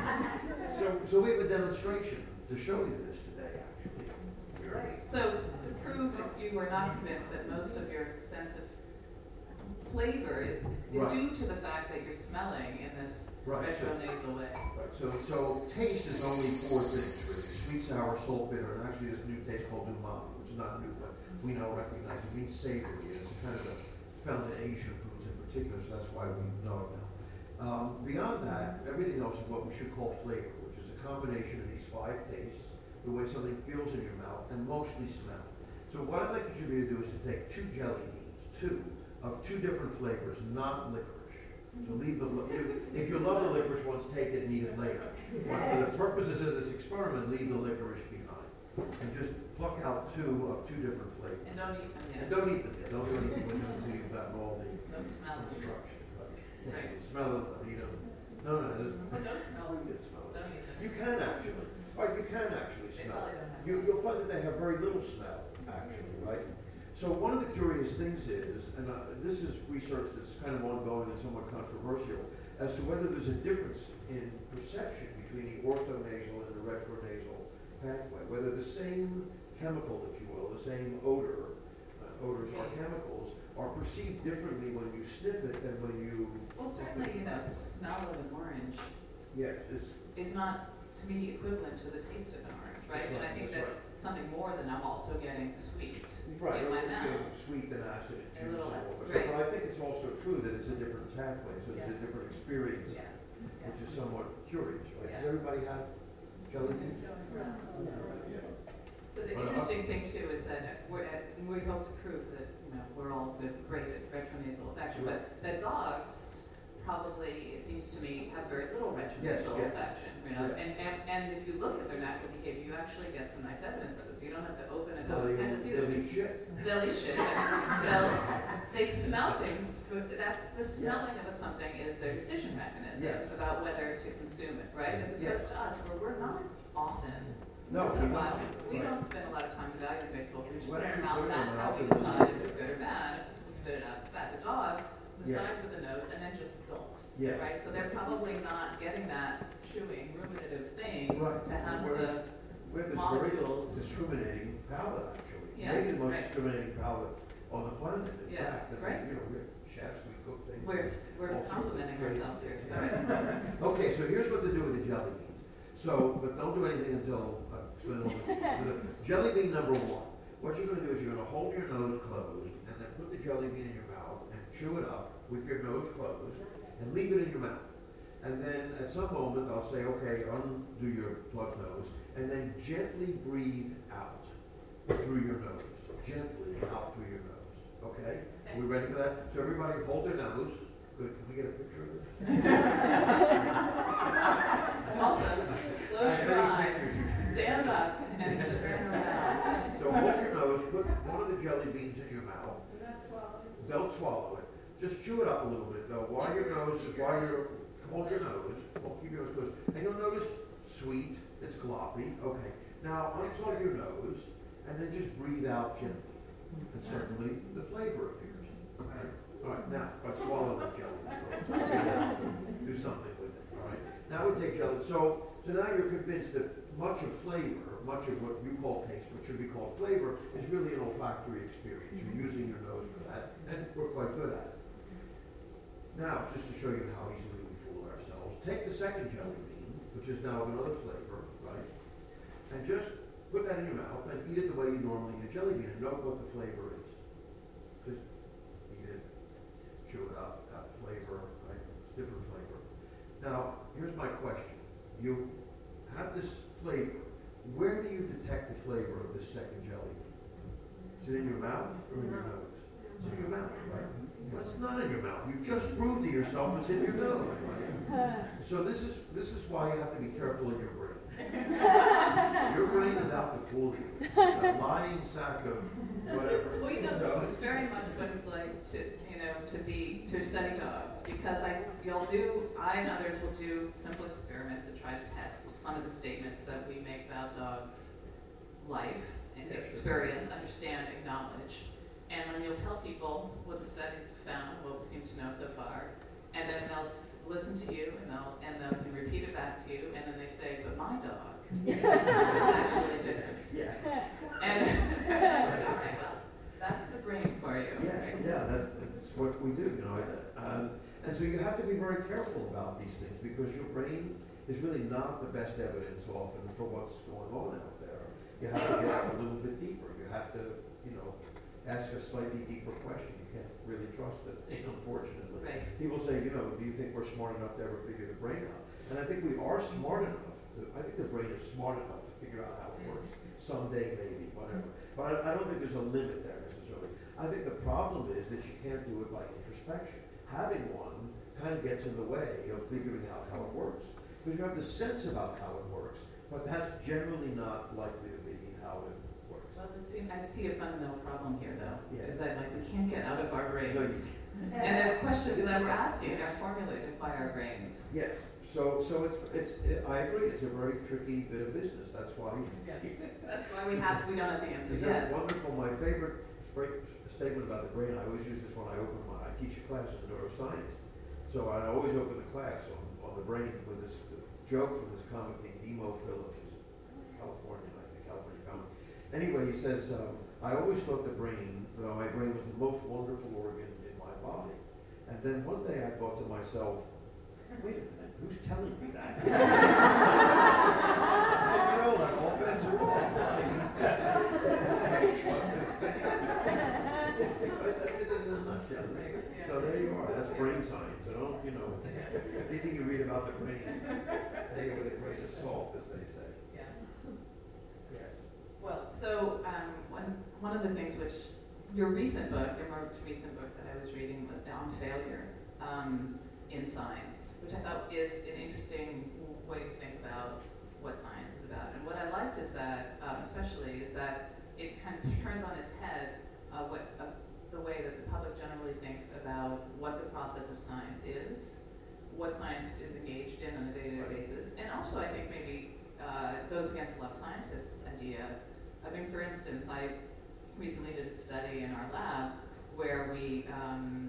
so, so we have a demonstration to show you this today, actually. We're- Right. So to prove if you were not convinced that most of your sense of flavor is Right. due to the fact that you're smelling in this Right, so- retronasal way. Right, so, so taste is only four things, really. Sweet, sour, salt, bitter, and actually this new taste called umami, which is not new, but we now recognize it means savory. It's kind of a, found in Asian foods in particular, so that's why we know it now. Um, beyond that, everything else is what we should call flavor, which is a combination of these five tastes, the way something feels in your mouth, and mostly smell. So what I'd like you to do is to take two jelly beans, two, of two different flavors, not licorice. So leave the, li- if you love the licorice ones, take it and eat it later. But for the purposes of this experiment, leave the licorice behind. And just pluck out two of two different flavors. And don't eat them And yet. don't eat them yet, don't do anything with them until you've gotten all the Don't smell them. instructions. Right. Yeah, Right. you smell them, but you don't. No, no, there's, Oh, don't smell you them. can smell them. Don't eat them. You can actually, right, you can actually They smell. probably don't have You, you'll find that they have very little smell, actually, right? So one of the curious things is, and uh, this is research that's kind of ongoing and somewhat controversial, as to whether there's a difference in perception between the orthonasal and the retronasal pathway, whether the same chemical, if you will, the same odor, uh, odors or chemicals, are perceived differently when you sniff it than when you... Well, certainly, you know, the smell of an orange Yeah, it's, is not, to me, equivalent to the taste of an orange, right? That's And I right, think that's that's something more than I'm also getting sweet right, in my it's mouth. sweet and acid and A juice little and all bit, that. right. But I think it's also true that it's a different pathway, so it's a Yeah. different experience, Yeah. which is somewhat curious, right? Yeah. Does everybody have jelly beans? So the Well, interesting thing too is that we're at, we hope to prove that, you know, we're all good, great at retronasal olfaction, but that dogs probably, it seems to me, have very little Yes, retronasal yeah. olfaction, you know? Yeah. And, and, and if you look at their natural behavior, you actually get some nice evidence of this. You don't have to open a They'll dog's eat- head to see they'll this. eat shit. They'll eat shit. They'll, they smell things, but that's, the smelling of a something is their decision mechanism Yeah. about whether to consume it, right? As Yeah. opposed to us, where we're not often, No, once in a we while, don't. we Right. don't spend a lot of time evaluating baseball. We just Well, put it in our actually, mouth, that's so how we do I. decide if it's good or bad. We spit it out, it's bad. The dog Yeah. decides with the nose and then just gulps, Yeah. right? So they're probably not getting that chewing, ruminative thing Right. to have Whereas the, We have this molecules. very discriminating palate, actually. Yeah, Maybe the most right. discriminating palate on the planet, in Yeah, fact. And, right. You know, we're chefs, we cook things. we're, we're All sorts of complimenting crazy ourselves here. things. Yeah. Okay, so here's what to do with the jelly beans. So, but don't do anything until, uh, explain all this. So the jelly bean number one, what you're gonna do is you're gonna hold your nose closed and then put the jelly bean in your mouth and chew it up with your nose closed and leave it in your mouth. And then at some moment, I'll say, okay, undo your plug nose, and then gently breathe out through your nose. Gently out through your nose. Okay? Are we ready for that? So everybody hold their nose. Good. Can we get a picture of this? Also, close your I eyes, think pictures. stand up, and turn around. So hold your nose, put one of the jelly beans in your mouth. Don't swallow it. Just chew it up a little bit though. While your nose is, while you're, hold your nose, hold, keep your nose closed. And you'll notice sweet, it's gloppy. Okay. Now unplug your nose and then just breathe out gently. And suddenly the flavor appears. All right. All right. Now, but swallow the jelly. Do something with it. All right. Now we take jelly. So, so now you're convinced that much of flavor, much of what you call taste, what should be called flavor, is really an olfactory experience. You're using your nose for that, and we're quite good at it. Now, just to show you how easily we fool ourselves, take the second jelly bean, which is now of another flavor, right? And just put that in your mouth and eat it the way you normally eat a jelly bean, and note what the flavor is. Just eat it, chew it up, got flavor, right? It's different flavor. Now, here's my question. You have this flavor. Where do you detect the flavor of this second jelly bean? Is it in your mouth or in your nose? It's in your mouth, right? Well, it's not in your mouth. You just proved to yourself it's in your nose, right? So this is this is why you have to be careful in your brain. Your brain is out to fool you. It's a lying sack of whatever. Well, you know, So- this is very much what it's like to, you know, to be, to study dogs, because I, you'll do, I and others will do simple experiments to try to test some of the statements that we make about dogs' life and Yeah, sure. experience, understand, acknowledge. And when you'll tell people what the studies have found, what we seem to know so far, and then they'll s- listen to you and they'll, and they'll repeat it back to you, and then they say, but my dog is actually different. Yeah. And, all right, well, that's the brain for you. Yeah, right? yeah, that's, that's what we do, you know. Um, and so you have to be very careful about these things because your brain is really not the best evidence often for what's going on out there. You have to get a little bit deeper. You have to, you know, ask a slightly deeper question. You can't really trust the thing, unfortunately. Right. People say, you know, do you think we're smart enough to ever figure the brain out? And I think we are smart enough. To, I think the brain is smart enough to figure out how it works. Someday, maybe, whatever. But I, I don't think there's a limit there necessarily. I think the problem is that you can't do it by introspection. Having one kind of gets in the way of figuring out how it works. Because you have the sense about how it works, but that's generally not likely to be how it works. Well, it seem, I see a fundamental problem here, though, Yeah. is that like we can't get out of our brains, No, and the questions that we're asking are formulated by our brains. Yes. So, so it's, it's, it, I agree, it's a very tricky bit of business. That's why. Yes, that's why we have we don't have the answers Is yet. that wonderful? My favorite break, statement about the brain, I always use this when I open my, I teach a class in neuroscience. So I always open the class on, on the brain with this joke from this comic named Nemo Phillips, who's Californian, I think, California comic. Anyway, he says, um, I always thought the brain, uh, my brain was the most wonderful organ in my body. And then one day I thought to myself, wait a minute, who's telling me that? You know, like all bets are off. I trust this thing. But that's it in a nutshell. Yeah. So there you are. That's brain science. So don't, you know, anything you read about the brain, take it with a grain of salt, as they say. Yeah. Yes. Well, so um, one one of the things which your recent book, your most recent book that I was reading was on failure um, in science, which I thought is an interesting way to think about what science is about. And what I liked is that, um, especially, is that it kind of turns on its head uh, what uh, the way that the public generally thinks about what the process of science is, what science is engaged in on a day-to-day basis, and also I think maybe uh, goes against a lot of scientists' idea. I mean, for instance, I recently did a study in our lab where we, um,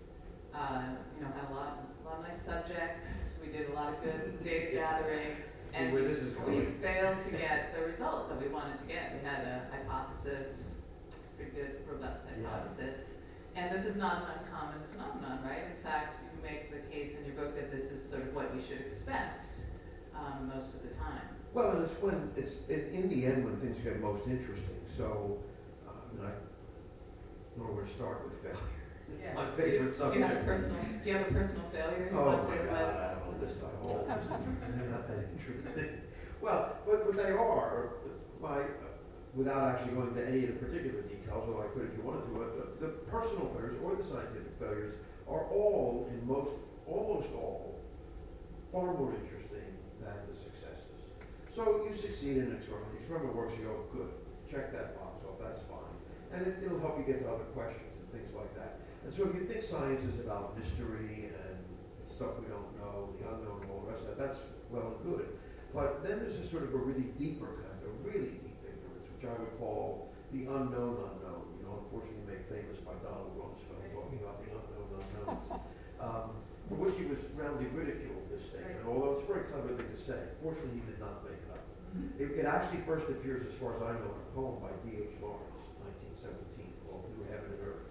uh, you know, had a lot, a lot of nice subjects. We did a lot of good data gathering, See and where we, this is we going. failed to get the result that we wanted to get. We had a hypothesis, pretty good, robust Yeah. hypothesis, and this is not an uncommon phenomenon, right? In fact, you make the case in your book that this is sort of what we should expect um, most of the time. Well, and it's when it's in, in the end when things get most interesting. So, uh, and I don't know where to start with failure. Yeah. My favorite Do you have a subject. personal? Do you have a personal failure? You Oh want my to, God, uh, I have a list I hold. They're not that interesting. Well, but, but they are, by, without actually going into any of the particular details, although I could if you wanted to, but the, the personal failures or the scientific failures are all, in most, almost all, far more interesting than the successes. So you succeed in an experiment, the experiment works, you go, good, check that box off, that's fine. And it, it'll help you get to other questions and things like that. And so if you think science is about mystery and stuff we don't know, the unknown and all the rest of that, that's well and good. But then there's a sort of a really deeper kind, a really deep ignorance, which I would call the unknown unknown. You know, unfortunately made famous by Donald Rumsfeld talking about the unknown unknowns, um, for which he was roundly ridiculed, this statement, Right. although it's a very clever thing to say. Fortunately, he did not make it up. Mhm. It, it actually first appears, as far as I know, in a poem by D H Lawrence, nineteen seventeen, called New Heaven and Earth.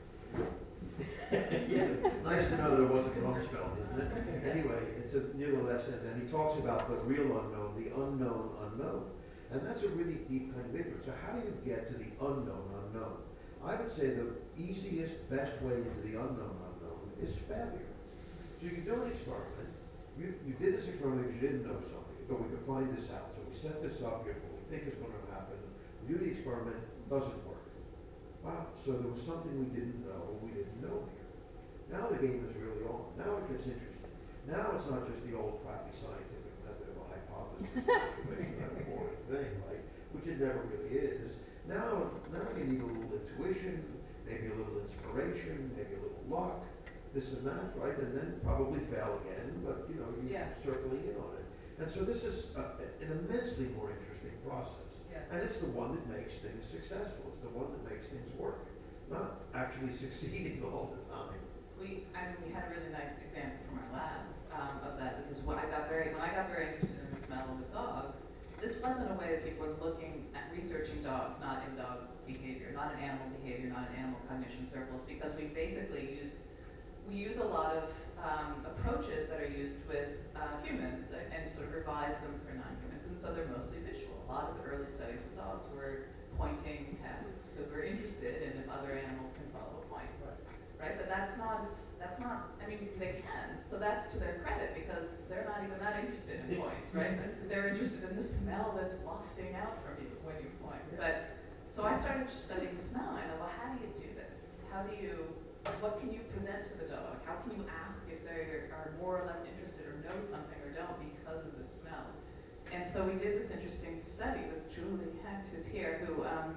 Yeah, nice to know there was a Rumsfeld, isn't it? Anyway, it's a near the last sentence, and he talks about the real unknown, the unknown unknown. And that's a really deep kind of ignorance. So how do you get to the unknown unknown? I would say the easiest, best way into the unknown unknown is failure. So you do an experiment. You, you did this experiment because you didn't know something. You thought we could find this out. So we set this up, here's what we think is going to happen. We do the experiment, doesn't work. Wow, so there was something we didn't know, we didn't know here. Now the game is really on. Now it gets interesting. Now it's not just the old crappy scientific method of a hypothesis, calculation, that boring thing, right? Which it never really is. Now, now you need a little intuition, maybe a little inspiration, maybe a little luck, this and that, right? And then probably fail again, but you know, you're Yeah. circling in on it. And so this is uh, an immensely more interesting process. Yeah. And it's the one that makes things successful. It's the one that makes things work, not actually succeeding all the time. We, I mean, we had a really nice example from our lab um, of that because when I got very, when I got very interested in smell with dogs, this wasn't a way that people were looking at researching dogs, not in dog behavior, not in animal behavior, not in animal cognition circles, because we basically use, we use a lot of um, approaches that are used with uh, humans and, and sort of revise them for non-humans, and so they're mostly visual. A lot of the early studies with dogs were pointing tests because we're interested in if other animals can follow a point. Right, but that's not, that's not, I mean, they can, so that's to their credit because they're not even that interested in points, right? They're interested in the smell that's wafting out from you when you point. But, so I started studying smell, and I know, well, how do you do this? How do you, what can you present to the dog? How can you ask if they are more or less interested or know something or don't because of the smell? And so we did this interesting study with Julie Hecht, who's here, who um,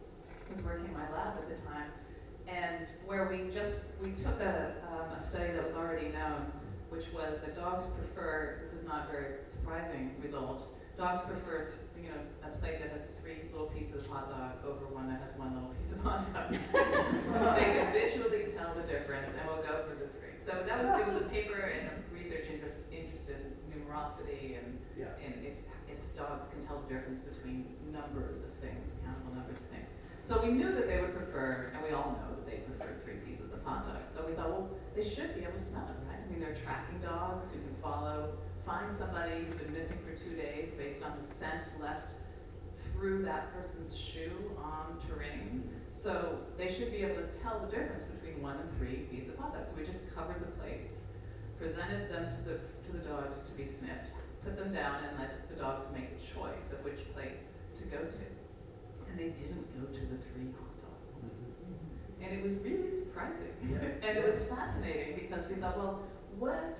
was working in my lab at the time. And where we just, we took a, um, a study that was already known, which was that dogs prefer, this is not a very surprising result, dogs prefer, you know, a plate that has three little pieces of hot dog over one that has one little piece of hot dog. They can visually tell the difference, and we'll go for the three. So that was, it was a paper in a research interest, interested in numerosity and, Yeah. and if, if dogs can tell the difference between numbers of things, countable numbers of things. So we knew that they would prefer, and we all know that they prefer three pieces of hot dogs. So we thought, well, they should be able to smell it, right? I mean, they're tracking dogs who can follow, find somebody who's been missing for two days based on the scent left through that person's shoe on terrain. So they should be able to tell the difference between one and three pieces of hot dogs. So we just covered the plates, presented them to the, to the dogs to be sniffed, put them down, and let the dogs make a choice of which plate to go to. And they didn't go to the three hot dogs. Mm-hmm. And it was really surprising. Yeah. And it was fascinating because we thought, well, what?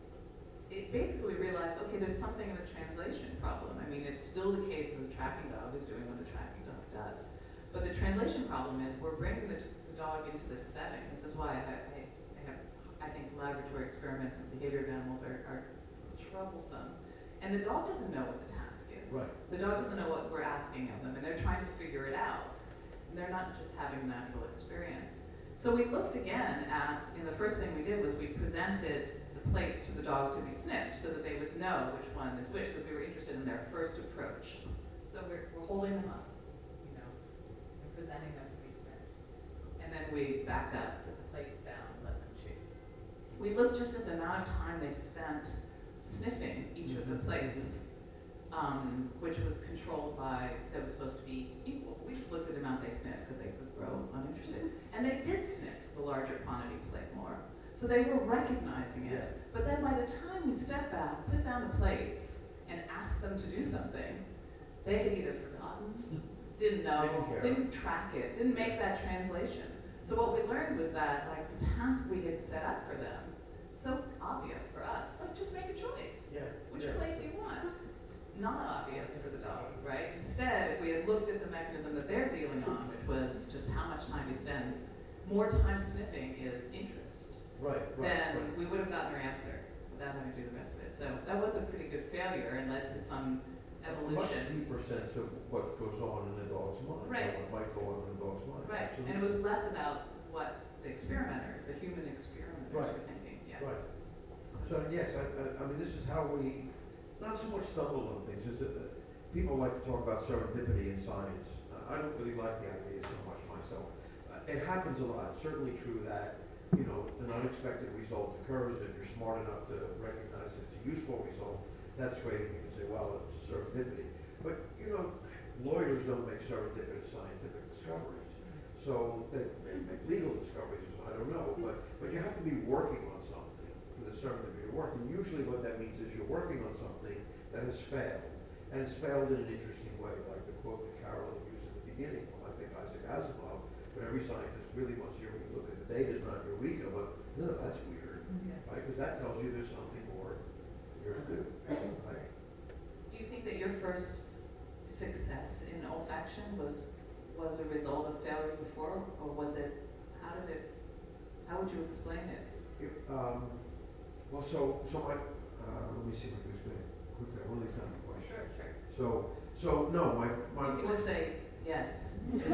It basically we realized, okay, there's something in the translation problem. I mean, it's still the case that the tracking dog is doing what the tracking dog does. But the translation problem is we're bringing the, the dog into this setting. This is why I, I, I have, I think laboratory experiments and behavior of animals are, are troublesome. And the dog doesn't know what the task is. Right. The dog doesn't know what we're asking of them, and they're trying to figure it out. And they're not just having a natural experience. So we looked again at, and the first thing we did was we presented the plates to the dog to be sniffed so that they would know which one is which, because we were interested in their first approach. So we're, we're holding them up, you know, and presenting them to be sniffed. And then we back up, put the plates down, and let them choose. We looked just at the amount of time they spent sniffing each of the plates. Um, which was controlled by, that was supposed to be equal. We just looked at the amount they sniffed because they could grow uninterested. And they did sniff the larger quantity plate more. So they were recognizing it. Yeah. But then by the time we stepped back, put down the plates, and asked them to do something, they had either forgotten, didn't know, Didn't care. didn't track it, didn't make that translation. So what we learned was that like the task we had set up for them, so obvious for us, like just make a choice. Yeah. Which yeah. plate do you want? Not obvious for the dog, right? Instead, if we had looked at the mechanism that they're dealing on, which was just how much time we spend, more time sniffing is interest, Right, right. then right. we would have gotten our answer without having to do the rest of it. So that was a pretty good failure and led to some Much evolution. deeper sense of what goes on in the dog's mind. Right. What might go on in the dog's mind. Right, and it Absolutely. was less about what the experimenters, the human experimenters Right. were thinking, yeah. Right. So yes, I, I, I mean, this is how we, not so much stumble on things, is that uh, people like to talk about serendipity in science. Uh, I don't really like the idea so much myself. Uh, it happens a lot. It's certainly true that, you know, an unexpected result occurs, and if you're smart enough to recognize it's a useful result, that's great, and you can say, well, it's serendipity. But, you know, lawyers don't make serendipitous scientific discoveries. So they may make legal discoveries, I don't know, but, but you have to be working on something for the serendipity to work. And usually what that means is you're working on something that has failed. And it's failed in an interesting way, like the quote that Carolyn used at the beginning from, I think, Isaac Asimov, but every scientist really wants you to look at the data, it's not Eureka, but no, that's weird, Yeah. right? Because that tells you there's something more here to do, right? Do you think that your first success in olfaction was was a result of failures before, or was it, how did it, how would you explain it? It, um, well, so, so my, uh, let me see if I can explain it quickly. I really found the question. Sure, sure. So, so no, my, my. You can just say yes. Yes,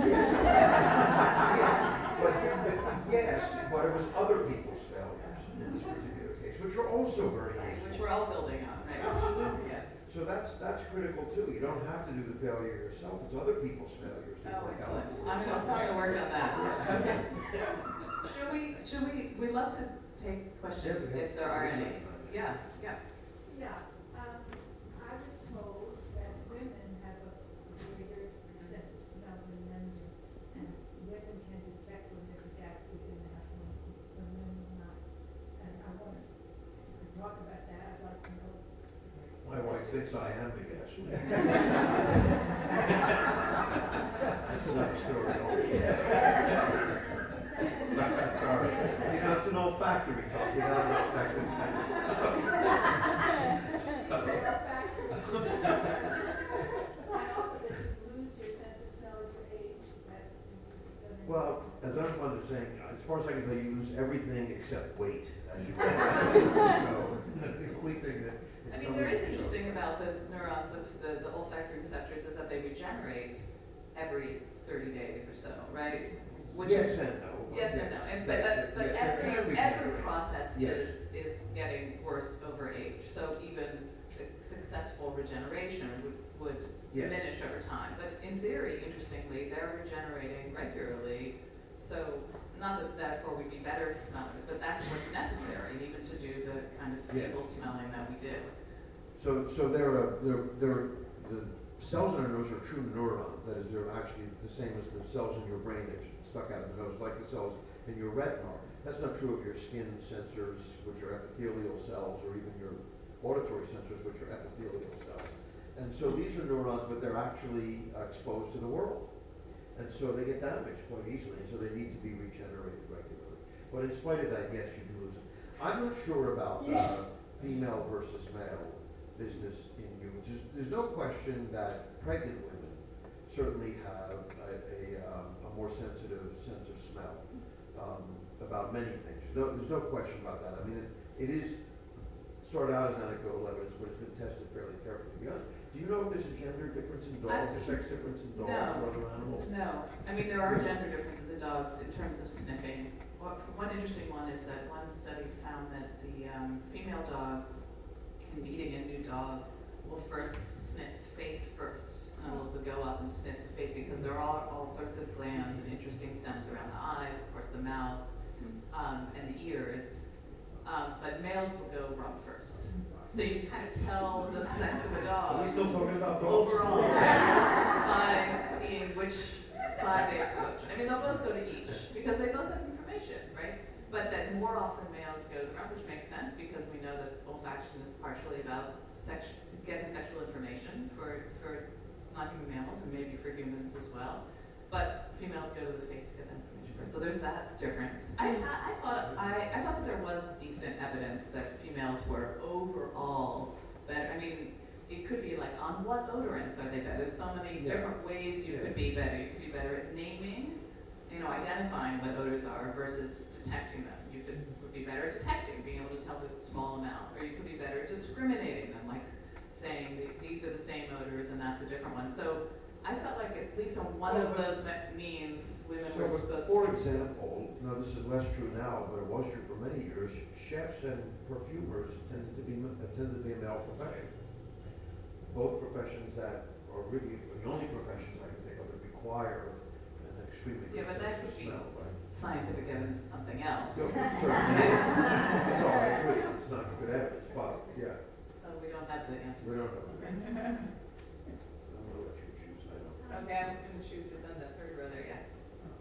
but, but yes, but it was other people's failures in this particular case, which are also very Right, useful. which we're all building on, right? Absolutely. Yes. So that's, that's critical too. You don't have to do the failure yourself. It's other people's failures that Oh, work out. excellent. I'm gonna, I'm gonna work on that. Okay. Should we, should we, we love to take questions if there are any. Yeah, yeah. Yeah, um, I was told that women have a greater sense of smell than men do. And women can detect when there's a gas leak in the house when, when men do not. And I want to talk about that, I'd like to know. My wife thinks I am the guest. That's another story. Sorry. You know, it's an olfactory talk. You gotta respect this kind of stuff. And also that you lose your sense of smell as you age, is that? Well, as I'm fond of saying, as far as I can tell, you lose everything except weight as you age. So that's the only thing that. I mean, there is interesting about the neurons of the, the olfactory receptors is that they regenerate every thirty days or so, right? Which yes is, and no. yes and no. And, but Yes, but, but yes, it can every, regenerate. every process Yes. is, is getting worse over age. So even the successful regeneration would, would Yes. diminish over time. But in theory, interestingly, they're regenerating regularly. So not that therefore we'd be better smellers, but that's what's necessary even to do the kind of Yes. feeble smelling that we do. So, so they're, uh, they're, they're, the cells in our nose are true neurons. That is, they're actually the same as the cells in your brain that stuck out of the nose, like the cells in your retina are. That's not true of your skin sensors, which are epithelial cells, or even your auditory sensors, which are epithelial cells. And so these are neurons, but they're actually uh, exposed to the world. And so they get damaged quite easily, so they need to be regenerated regularly. But in spite of that, yes, you do lose them. I'm not sure about uh, female versus male business in humans. There's, there's no question that pregnant women certainly have a, a, um, a more sensitive sense of smell um, about many things. There's no, there's no question about that. I mean, it, it is started out as anecdotal evidence, but it's been tested fairly carefully. To be honest, do you know if there's a gender difference in dogs, I've a sex difference in dogs No. or other animals? No, I mean, there are gender differences in dogs in terms of sniffing. What- One interesting one is that one study found that the um, female dogs, in meeting a new dog, will first sniff face first. And will go up and sniff the face because there are all, all sorts of glands and interesting scents around the eyes, of course the mouth, um, and the ears. Um, but males will go rub first. So you can kind of tell the sex of a dog Are we still talking about dogs? overall by seeing which side they approach. I mean, they'll both go to each because they both have information, right? But that more often males go to the front, which makes sense because we know that olfaction is partially about sex, getting sexual information for, for non-human mammals and maybe for humans as well. But females go to the face to get that information first. So there's that difference. I, I, I thought I, I thought that there was decent evidence that females were overall better. I mean, it could be like on what odorants are they better? There's so many Yeah. different ways you Yeah. could be better. You could be better at naming, you know, identifying what odors are versus detecting them. You could would be better at detecting, being able to tell the small amount, or you could be better at discriminating them, like saying th- these are the same odors and that's a different one. So I felt like at least on one of those me- means, women So, were but supposed for to. example, now this is less true now, but it was true for many years, chefs and perfumers tended to be, m- tended to be a male profession. Both professions that are really the only professions I can think of that require an extremely Yeah, good but that sense of could be smell, right? scientific evidence of something else. So, certainly, no, I agree, it's not good evidence, but, yeah, So we don't have the answer. we don't know. I'm gonna let you choose, I don't. Okay, I'm gonna choose within the third row there, yeah.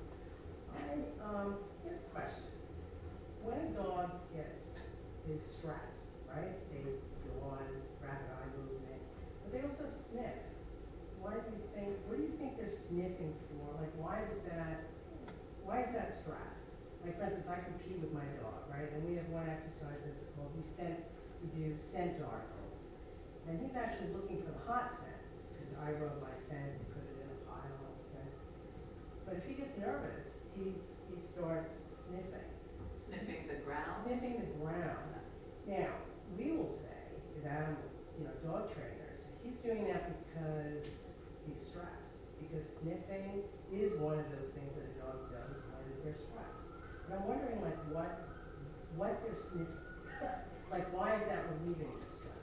I, um, here's a question. When a dog gets his stress, right, they yawn, rapid eye movement, but they also sniff. Why do you think, what do you think they're sniffing for? Like, why is that, why is that stress? Like, for instance, I compete with my dog, right, and we have one exercise that's called, we scent, we do scent articles. And he's actually looking for the hot scent, because I wrote my scent and put it in a pile of scents. But if he gets nervous, he, he starts sniffing. Sniffing the ground. Sniffing the ground. Now, we will say, as animal, you know, dog trainers, he's doing that because he's stressed. Because sniffing is one of those things that a dog does when they're stressed. And I'm wondering, like, what, what they're sniffing. Like, why is that relieving their stress?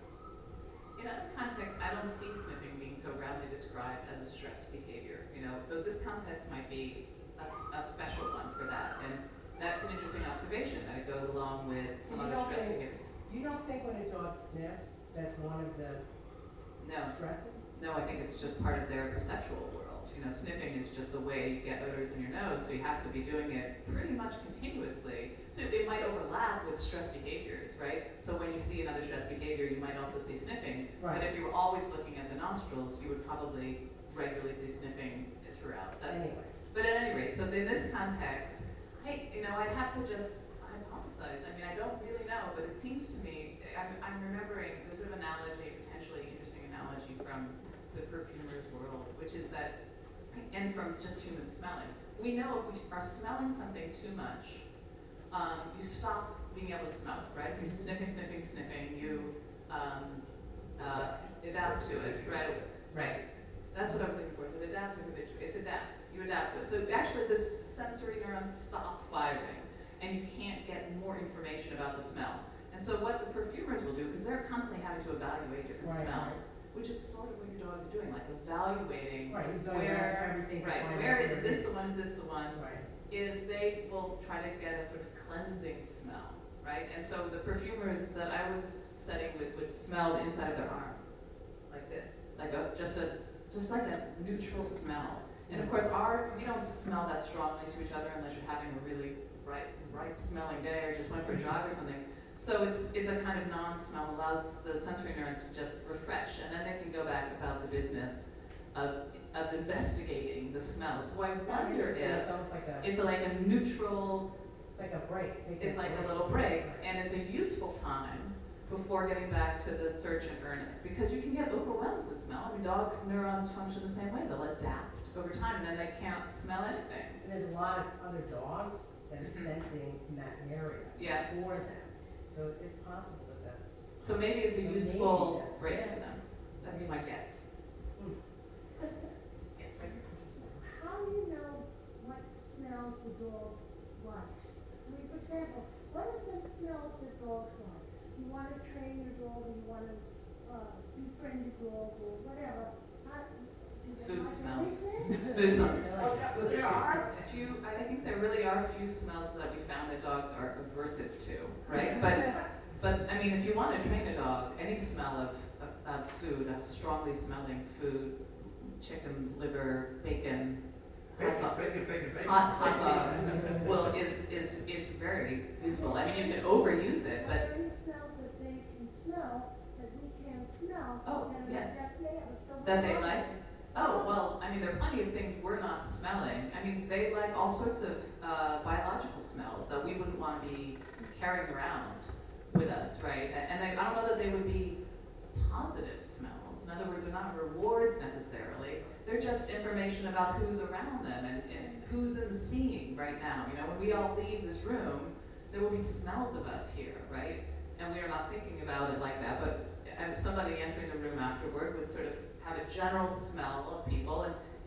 In other contexts, I don't see sniffing being so roundly described as a stress behavior, you know, so this context might be a, s- a special one for that, and that's an interesting observation, that it goes along with some So you other don't stress think- behaviors. You don't think when a dog sniffs, that's one of the No, stresses? no, I think it's just part of their perceptual world, you know, sniffing is just the way you get odors in your nose, so you have to be doing it pretty much continuously. So it might overlap with stress behaviors, right? So when you see another stress behavior, you might also see sniffing. But Right. if you were always looking at the nostrils, you would probably regularly see sniffing throughout. That's, Anyway. But at any rate, so in this context, I, you know, I'd have to just hypothesize. I mean, I don't really know, but it seems to me, I'm, I'm remembering this sort of analogy, potentially interesting analogy from the perfumer's world, which is that, and from just human smelling, we know if we are smelling something too much, um, you stop being able to smell it, right? If you're sniffing, sniffing, sniffing, you um, uh, adapt to it, right? Right. That's what I was looking for. Is it adapt to habituate? It's adapt. You adapt to it. So actually, the sensory neurons stop firing, and you can't get more information about the smell. And so what the perfumers will do, because they're constantly having to evaluate different Right, smells, which is sort of what your dog is doing, like evaluating Right, he's going where, after everything to right, find where out is what this it the one, is this the one? Right. Is they will try to get a sort of cleansing smell, right? And so the perfumers that I was studying with would smell the inside of their arm, like this, like a just a just like a neutral smell. And of course, our we don't smell that strongly to each other unless you're having a really ripe, ripe smelling day or just went for a jog or something. So it's it's a kind of non-smell, allows the sensory neurons to just refresh, and then they can go back about the business of of investigating the smells. So I wonder So if it's almost like a, it's a, like a neutral, it's like a break. Take it's like a little break, and it's a useful time before getting back to the search and earnest, because you can get overwhelmed with smell. I mean, dogs' neurons function the same way. They'll adapt over time, and then they can't smell anything. And there's a lot of other dogs that are Mhm. scenting in that area Yeah. for them. So it's possible that that's. So maybe it's a Maybe, useful yes. break Yeah. for them. That's my guess. Hmm. Yes, right here. How do you know what smells the dog likes? I mean, for example, what are some smells that dogs like? You want to train your dog, or you want to uh, befriend your dog, or whatever. How, do they Food like smells. everything? Food smells. They're Well, like- there- there are a few, I think there really are a few smells that we found that dogs are aversive to, right? But, but I mean, if you want to train a dog, any smell of, of, of food, of strongly smelling food, chicken, liver, bacon, hot Bacon, dog, bacon, bacon, bacon. hot, hot dogs, well, is, is, is very useful. I mean, you can overuse it, Are but there any smells that they can smell that we can't smell? Oh, and yes. That they, so that what they are like. Oh, well, I mean, there are plenty of things we're not smelling. I mean, they like all sorts of uh, biological smells that we wouldn't want to be carrying around with us, right? A- And they, I don't know that they would be positive smells. In other words, they're not rewards necessarily. They're just information about who's around them and, and who's in the scene right now. You know, when we all leave this room, there will be smells of us here, right? And we are not thinking about it like that, but um, somebody entering the room afterward would sort of have a general smell of people, and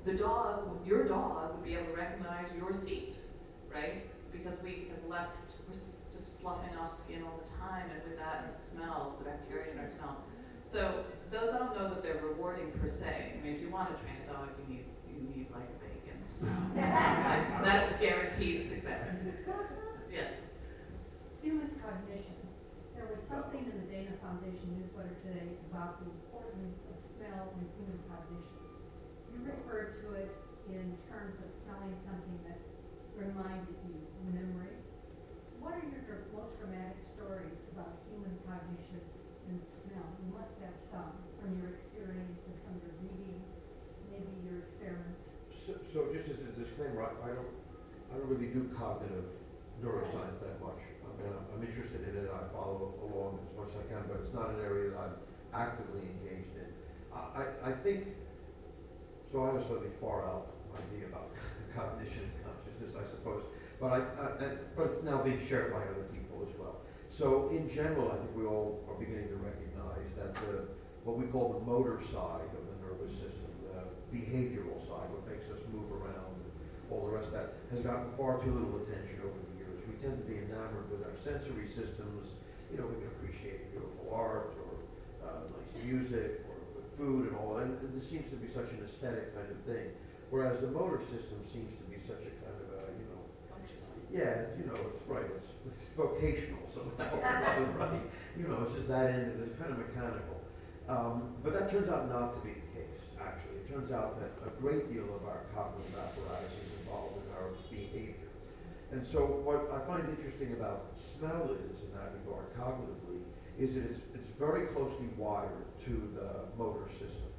the dog, your dog would be able to recognize your seat, right? Because we have left, we're s- just sloughing off skin all the time, and with that, our smell, the bacteria in our smell. So those, I don't know that they're rewarding per se. I mean, if you want to train a dog, you need, you need like bacon smell. That's guaranteed success. Yes. Human cognition. There was something in the Dana Foundation newsletter today about the importance of smell in human cognition. You referred to it in terms of smelling something that reminded you of memory. What are your most dramatic stories about human cognition and smell? You must have some from your experience and from your reading, maybe your experiments. So, so just as a disclaimer, I, I don't, I don't really do cognitive neuroscience that much. I mean, I'm, I'm interested in it, I follow along as much as I can, but it's not an area that I'm actively engaged in. I, I, I think, so I have a slightly far out idea about cognition and consciousness, I suppose, but I, I, I, but it's now being shared by other people as well. So in general, I think we all are beginning to recognize that the, what we call the motor side of the nervous system, the behavioral side, what makes us move around, all the rest of that, has gotten far too little attention over the years. We tend to be enamored with our sensory systems. You know, we can appreciate beautiful art or uh, nice music or with food and all that. And this seems to be such an aesthetic kind of thing. Whereas the motor system seems to be such a kind of a, you know, yeah, you know, it's right, it's, it's vocational somehow, rather, right? You know, it's just that end of it, it's kind of mechanical. Um, but that turns out not to be the case, actually. It turns out that a great deal of our cognitive apparatus is involved in our behavior. And so what I find interesting about smell is, in that regard, cognitively, is that it's, it's very closely wired to the motor system.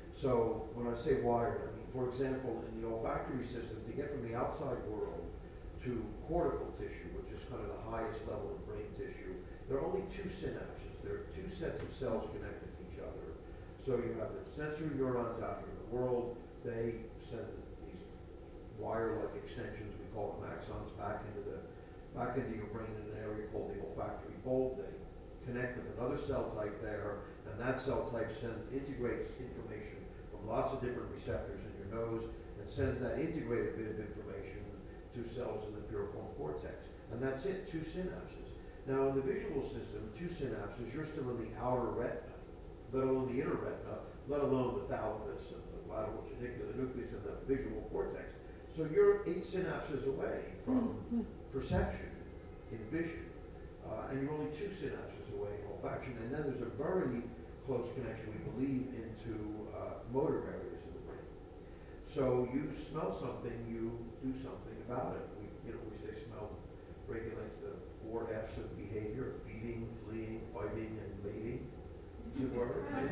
So when I say wired, I mean, for example, in the olfactory system, to get from the outside world to cortical tissue, which is kind of the highest level of brain tissue, there are only two synapses. There are two sets of cells connected to each other. So you have the sensory neurons out here in the world. They send these wire-like extensions, we call them axons, back into the back into your brain in an area called the olfactory bulb. They connect with another cell type there, and that cell type send, integrates information from lots of different receptors in your nose and sends that integrated bit of information to cells in the piriform cortex. And that's it, two synapses. Now in the visual system, two synapses, you're still in the outer retina, let alone the inner retina, let alone the thalamus and the lateral genicular nucleus and the visual cortex. So you're eight synapses away from perception in vision, uh, and you're only two synapses away in olfaction. And then there's a very close connection, we believe, into uh, motor areas of the brain. So you smell something, you do something about it. We, you know, we say smell regulates the four F's of behavior: feeding, fleeing, fighting, and mating. Two words. Sorry,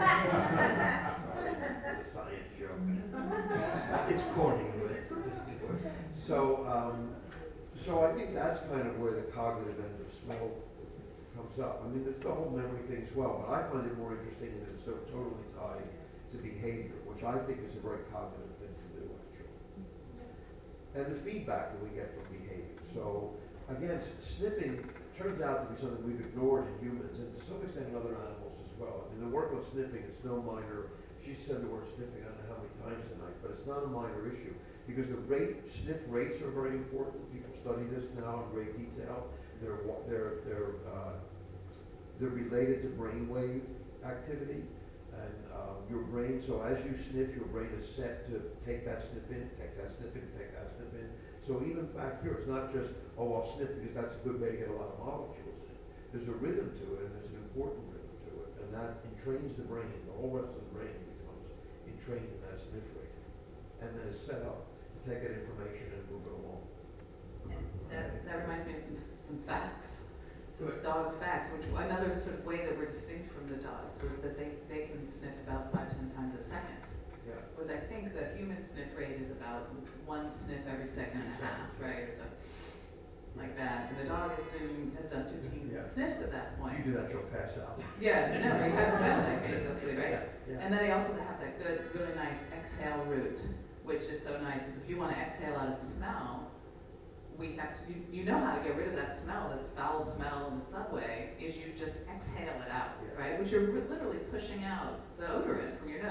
it's a science joke. It's corny, but so um, so I think that's kind of where the cognitive end of smell comes up. I mean, there's the whole memory thing as well, but I find it more interesting that it's so totally tied to behavior, which I think is a very cognitive thing to do, actually. And the feedback that we get from behavior. So again, sniffing turns out to be something we've ignored in humans, and to some extent in other animals as well. I mean, the work on sniffing is no minor. She said the word sniffing I don't know how many times tonight, but it's not a minor issue because the rate sniff rates are very important. People study this now in great detail. They're they're they're uh, they're related to brainwave activity, and um, your brain. So as you sniff, your brain is set to take that sniff in, take that sniff in, take that sniff in. So even back here, it's not just, oh, I'll sniff because that's a good way to get a lot of molecules in. There's a rhythm to it, and there's an important rhythm to it, and that entrains the brain. The whole rest of the brain becomes entrained in that sniff rate, and then is set up to take that information and move it along. And that, that reminds me of some, some facts, some dog facts, which another sort of way that we're distinct from the dogs was that they, they can sniff about five, ten times a second. Yeah. Was I think the human sniff rate is about one sniff every second and a half, right, or so, like that. And the dog is doing, has done fifteen Yeah. sniffs at that point. You do that, you'll pass out. Yeah, no, we have that basically, right? Yeah. And then they also have that good, really nice exhale route, which is so nice, is if you want to exhale out a smell, we have to, you, you know how to get rid of that smell, this foul smell in the subway, is you just exhale it out, Yeah. right? Which you're literally pushing out the odorant from your nose.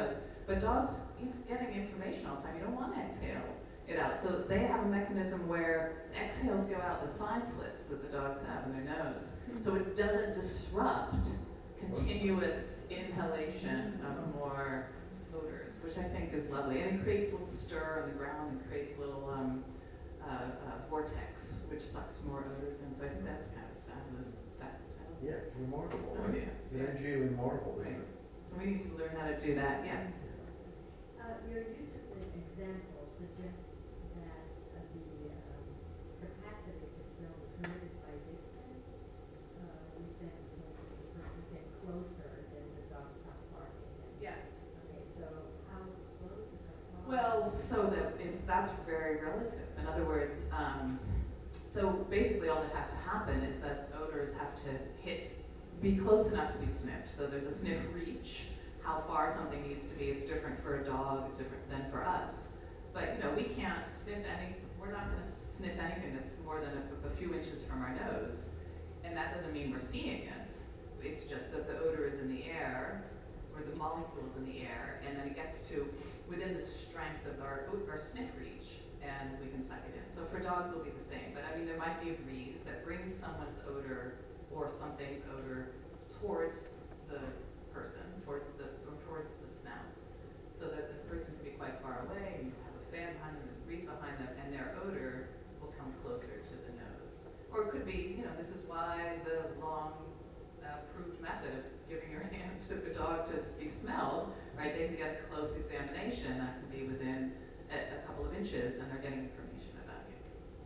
But dogs keep getting information all the time. You don't want to exhale it out. So they have a mechanism where exhales go out the side slits that the dogs have in their nose. So it doesn't disrupt continuous inhalation of more odors, which I think is lovely. And it creates a little stir on the ground and creates a little um, uh, uh, vortex, which sucks more odors in. So I think that's kind of a fabulous fact. Yeah, it's remarkable, Oh, right? yeah. It's engineering remarkable, isn't Right. it? So we need to learn how to do that, yeah. Uh, your use of the example suggests that uh, the um, capacity to smell is limited by distance. Uh, you said that the person came closer, then the dog stopped barking. And, Yeah. okay, so how close is that? Well, so that it's that's very relative. In other words, um, so basically all that has to happen is that odors have to hit, be close enough to be sniffed. So there's a sniff reach. How far something needs to be, it's different for a dog, it's different than for us. But you know, we can't sniff any. We're not going to sniff anything that's more than a, a few inches from our nose, and that doesn't mean we're seeing it. It's just that the odor is in the air, or the molecule is in the air, and then it gets to within the strength of our our sniff reach, and we can suck it in. So for dogs, it'll be the same. But I mean, there might be a breeze that brings someone's odor or something's odor towards the person, towards the or towards the snout, so that the person can be quite far away, and you have a fan behind them, there's a breeze behind them, and their odor will come closer to the nose. Or it could be, you know, this is why the long uh, proved method of giving your hand to the dog to be smelled, right? They can get a close examination that can be within a, a couple of inches, and they're getting information about you.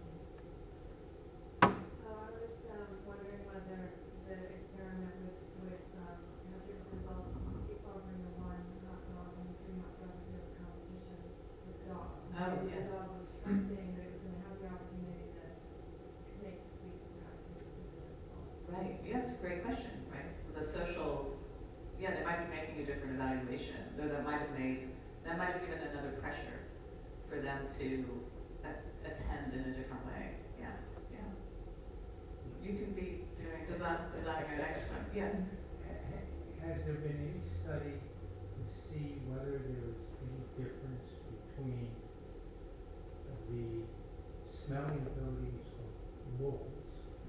Uh, I was um, wondering whether the experiment with, with um, you know, different results, people over in the one hot dog and the three hot dog meal competition with dogs. Oh, And yeah. the dog was trusting that it was going to have the opportunity to make sweet perhaps it was as well. Right, yeah, it's a great question, right? So the social, yeah, they might be making a different evaluation, though that might have made, that might have given another pressure for them to a- attend in a different way. Yeah, yeah. You can be doing, design, designing your next one, yeah. Has there been any study to see whether there's any difference between the smelling abilities of wolves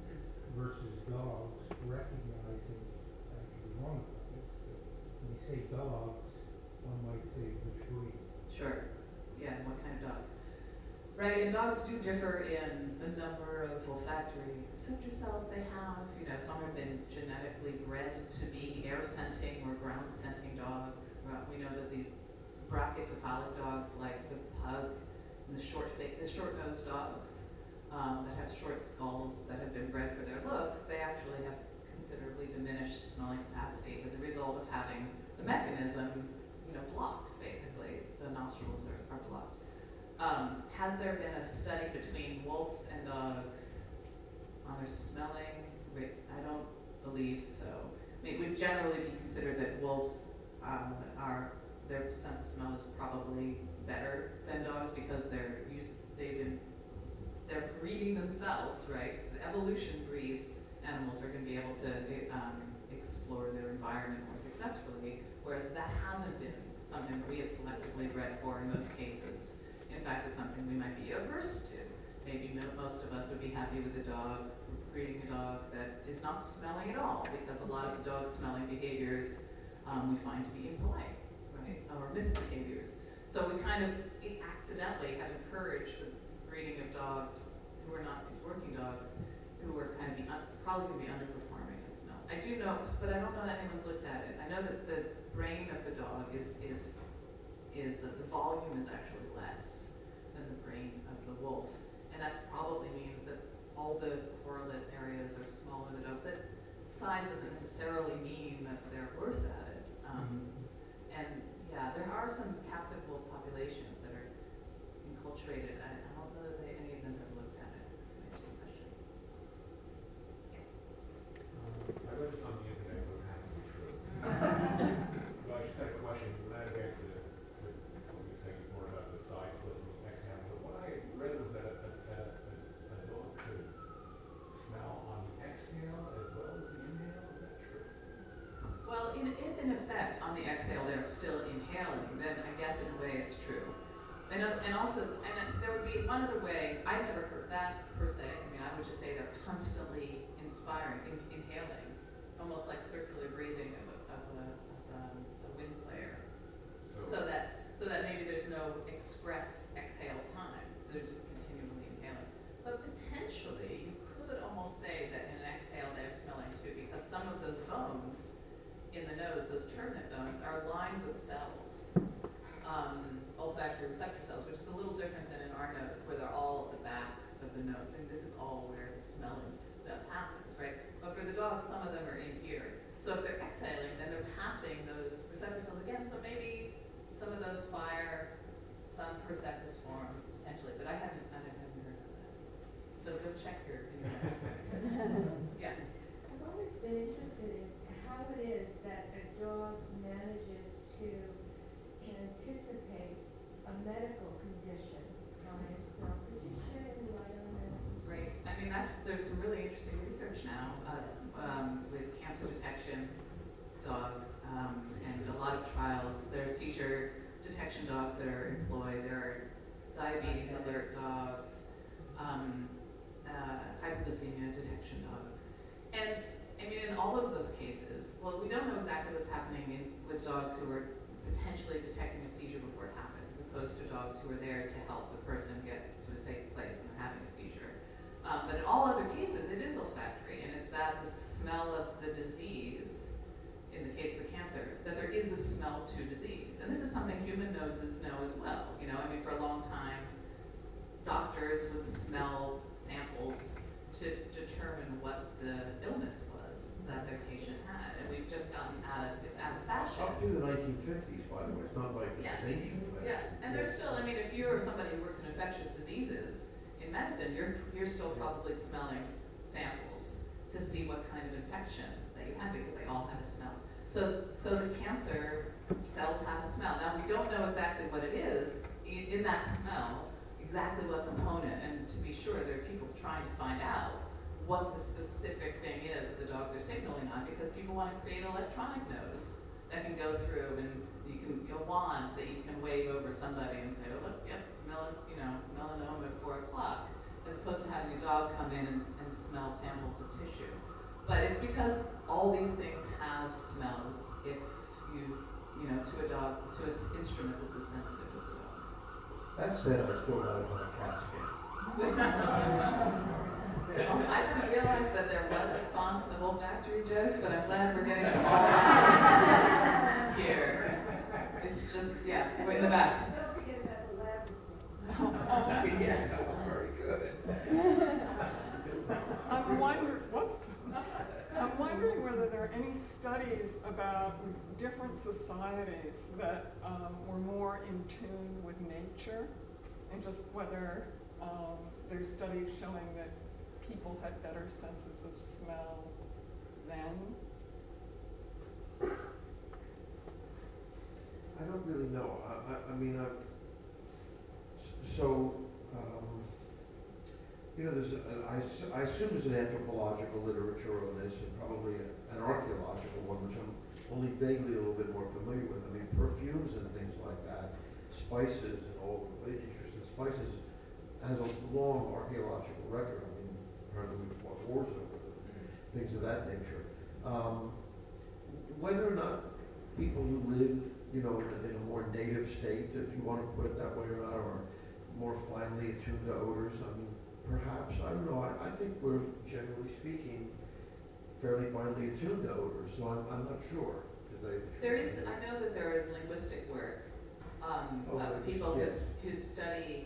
versus dogs, recognizing, I could be wrong about this, that when you say dogs, one might say which breed? Sure, yeah, what kind of dog? Right, and dogs do differ in the number of olfactory receptor cells they have. You know, some have been genetically bred to be air scenting or ground scenting dogs. Well, we know that these brachycephalic dogs, like the pug and the short fa- the short nosed dogs um, that have short skulls that have been bred for their looks, they actually have considerably diminished smelling capacity as a result of having the mechanism, you know, blocked. Basically, the nostrils are, are blocked. Um, has there been a study between wolves and dogs on their smelling? I don't believe so. I mean, it would generally be considered that wolves um, are, their sense of smell is probably better than dogs because they're used, they've been, they're breeding themselves, right? The evolution breeds animals are going to be able to um, explore their environment more successfully, whereas that hasn't been something that we have selectively bred for in most cases. In fact, it's something we might be averse to. Maybe no, most of us would be happy with a dog, breeding a dog that is not smelling at all, because a lot of the dog smelling behaviors um, we find to be impolite, right, or misbehaviors. So we kind of accidentally have encouraged the breeding of dogs who are not these working dogs, who are kind of be un- probably going to be underperforming in smell. I do know, but I don't know that anyone's looked at it. I know that the brain of the dog is is is uh, the volume is actually less than the brain of the wolf, and that probably means that all the correlate areas are smaller than dog. That size doesn't necessarily mean that they're worse at it. Um, and yeah, there are some captive wolf populations that are enculturated. I, I don't know that they, any of them have looked at it. It's an interesting question. Um, I read this on the internet, so it has to be true. But I just had a question, not against it, to what you were saying before about the side slits and the exhale. But what I read was that a, a, a, a dog could smell on the exhale as well as the inhale. Is that true? Well, in, if in effect on the exhale they're still inhaling, then I there's some really interesting research now uh, um, with cancer detection dogs um, and a lot of trials. There are seizure detection dogs that are employed. There are diabetes alert dogs, um, uh, hypoglycemia detection dogs. And I mean, in all of those cases, well, we don't know exactly what's happening in, with dogs who are potentially detecting a seizure before it happens, as opposed to dogs who are there to help the person get to a safe place when they're having a seizure. Um, but in all other cases, it is olfactory, and it's that the smell of the disease, in the case of the cancer, that there is a smell to disease. And this is something human noses know as well. You know, I mean, for a long time, doctors would smell samples to determine what the illness was that their patient had. And we've just gotten out of, it's out of fashion. Up through the nineteen fifties, by the way, it's not like it's Yeah. ancient. but- Yeah, and there's still, I mean, if you're somebody who works in infectious diseases, in medicine, you're, you're still probably smelling samples to see what kind of infection that you had, because they all have a smell. So, so the cancer cells have a smell. Now, we don't know exactly what it is in, in that smell, exactly what component, and to be sure, there are people trying to find out what the specific thing is the dogs are signaling on, because people want to create an electronic nose that can go through, and you can, a wand that you can wave over somebody and say, oh, look, yep, mel- you know, melanoma at four o'clock, as opposed to having a dog come in and, and smell samples of tissue. But it's because all these things have smells if you, you know, to a dog, to an instrument that's as sensitive as the dog's. That said, I still got it on a CAT scan. I didn't realize that there was a font of olfactory jokes, but I'm glad we're getting them all out here. It's just, yeah, way in the back. Don't forget about the lab report. Yeah, very good. I'm wondering, whoops. I'm wondering whether there are any studies about different societies that um, were more in tune with nature, and just whether um, there's studies showing that people had better senses of smell then. I don't really know. I, I, I mean, I, so, um, you know, there's, a, I, s- I assume there's an anthropological literature on this, and probably a, an archaeological one, which I'm only vaguely a little bit more familiar with. I mean, perfumes and things like that, spices and all the interesting spices, has a long archaeological record. I mean, apparently we fought wars over them, things of that nature. Um, whether or not people who live, you know, in a, in a more native state, if you want to put it that way or not, or more finely attuned to odors, I mean, perhaps, I don't know, I, I think we're, generally speaking, fairly finely attuned to odors, so I'm, I'm not sure. Did they, There is, I know that there is linguistic work um, Oh, of linguistic, people who, yes. s- who study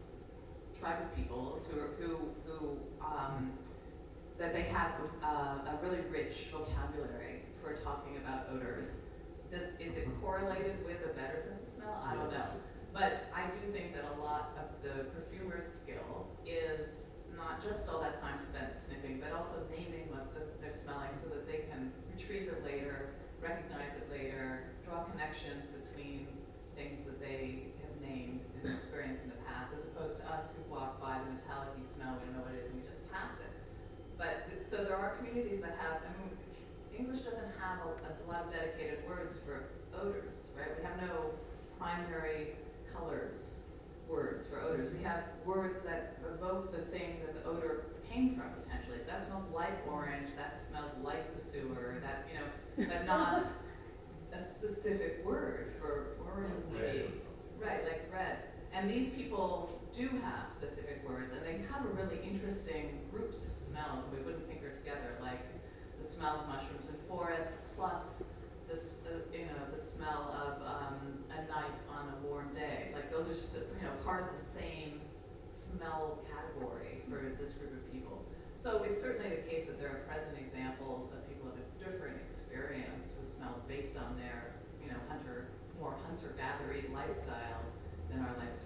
tribal peoples who, are- who, who um, that they have uh, a really rich vocabulary for talking about odors. Does, is it correlated with a better sense of smell? I don't know. But I do think that a lot of the perfumer's skill is not just all that time spent sniffing, but also naming what the, they're smelling so that they can retrieve it later, recognize it later, draw connections between things that they have named and experienced in the past, as opposed to us who walk by the metallic-y smell, we don't know what it is, and we just pass it. But, so there are communities that have, I mean, English doesn't have a, a lot of dedicated words for odors, right? We have no primary colors words for odors. We have words that evoke the thing that the odor came from, potentially. So that smells like orange, that smells like the sewer, that, you know, but not a specific word for orangey. Right, like red. And these people do have specific words, and they cover really interesting groups of smells that we wouldn't think are together, like the smell of mushrooms and forest, plus the, uh, you know, the smell of um, a knife on a warm day. Like those are, st- you know, part of the same smell category for this group of people. So it's certainly the case that there are present examples of people with a different experience with smell based on their, you know, hunter, more hunter-gathery lifestyle than our lifestyle.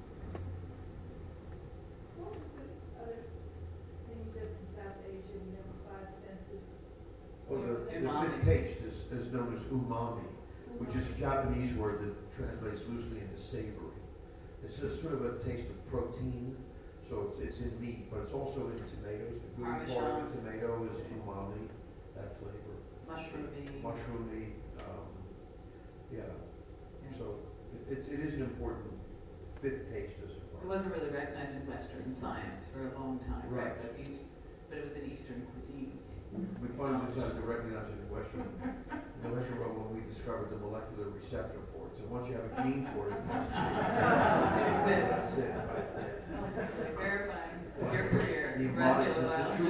What was the other things that in South Asia, you know, five senses? Well, the, the Umami. fifth taste is, is known as umami, which is a Japanese word that translates loosely into savory. It's a sort of a taste of protein, So it's, it's in meat, but it's also in tomatoes. The gooey part of Parmesan. the tomato is umami, that flavor. Mushroomy. Mushroomy, um, yeah. Yeah. So it, it's, it is an important fifth taste as It far. wasn't really recognized in Western science for a long time, right? Right. But, East, but it was in Eastern cuisine. We finally decided to recognize it in Western, in the Western world when we discovered the molecular receptor for it. So once you have a gene for it, it has to It exists. That's it, right there. Like verifying your career, The in embodied, molecular the, the biology. true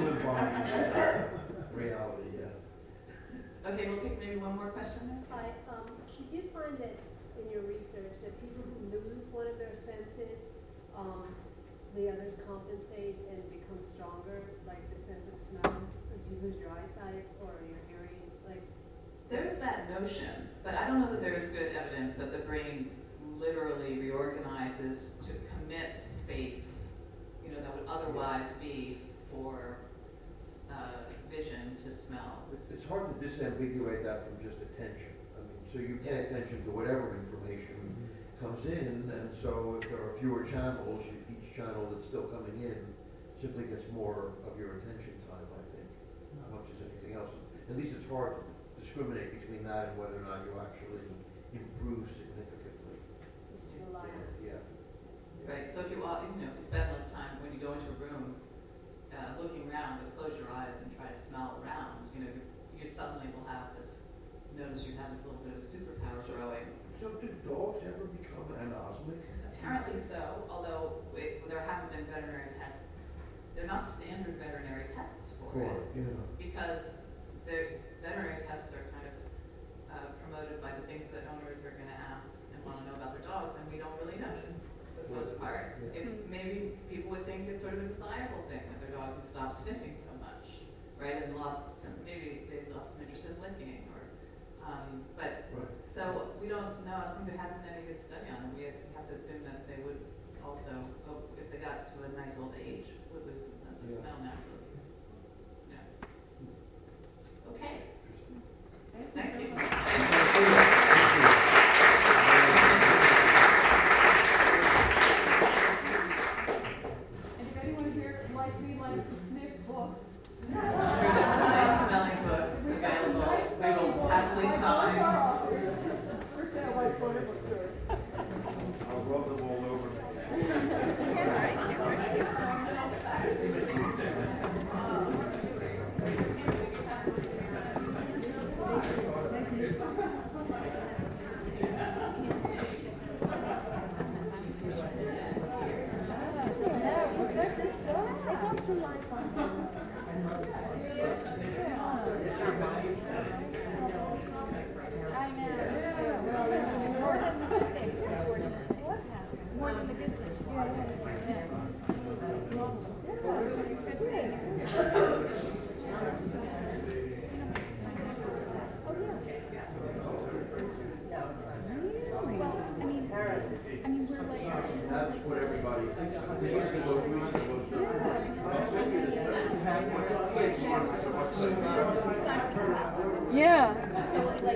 embodied reality, yeah. Okay, we'll take maybe one more question then. Hi, um, did you find that in your research that people who lose one of their senses, um, the others compensate and become stronger, like the sense of smell? If you lose your eyesight or your hearing, like, There's that notion, but I don't know that there is good evidence that the brain literally reorganizes to commit space, you know, that would otherwise be for uh, vision to smell. It- It's hard to disambiguate that from just attention. I mean, so you pay attention to whatever information comes in, and so if there are fewer channels, you- each channel that's still coming in simply gets more of your attention time, I think, as much as anything else. At least it's hard to discriminate between that and whether or not you actually improve significantly. just rely on it? Yeah. Right, so if you, wa- you know, if you spend less time when you go into a room, uh, looking around, but close your eyes and try to smell around, you know, you, you suddenly will have this, notice you have this little bit of superpower growing. So do dogs ever become anosmic? Apparently so, although it, there haven't been veterinary tests. They're not standard veterinary tests for For, it, you know. because the veterinary tests are kind of uh, promoted by the things that owners are going to ask and want to know about their dogs, and we don't really notice for the most part. Yeah. If maybe people would think it's sort of a desirable thing that their dog has stopped sniffing so much, right, and lost some, maybe they lost some interest in licking, or, um, but Right. so we don't know. I don't think there hasn't been any good study on it. We have, we have to assume that they would also, oh, if they got to a nice old age, would lose some sense of Yeah. smell naturally. Yeah. Okay. Thank you. And if anyone here like me likes to sniff books, There are some nice smelling books available. We will happily sign. First thing I like going to bookstore. I'll rub them all over me. I know, more than the good things, unfortunately. More than the good things. Good seeing you. Well, I mean, I mean, we're like. That's what everybody thinks. This is the most recent, most recent. I'll send you this. Sign for smell. Yeah. So like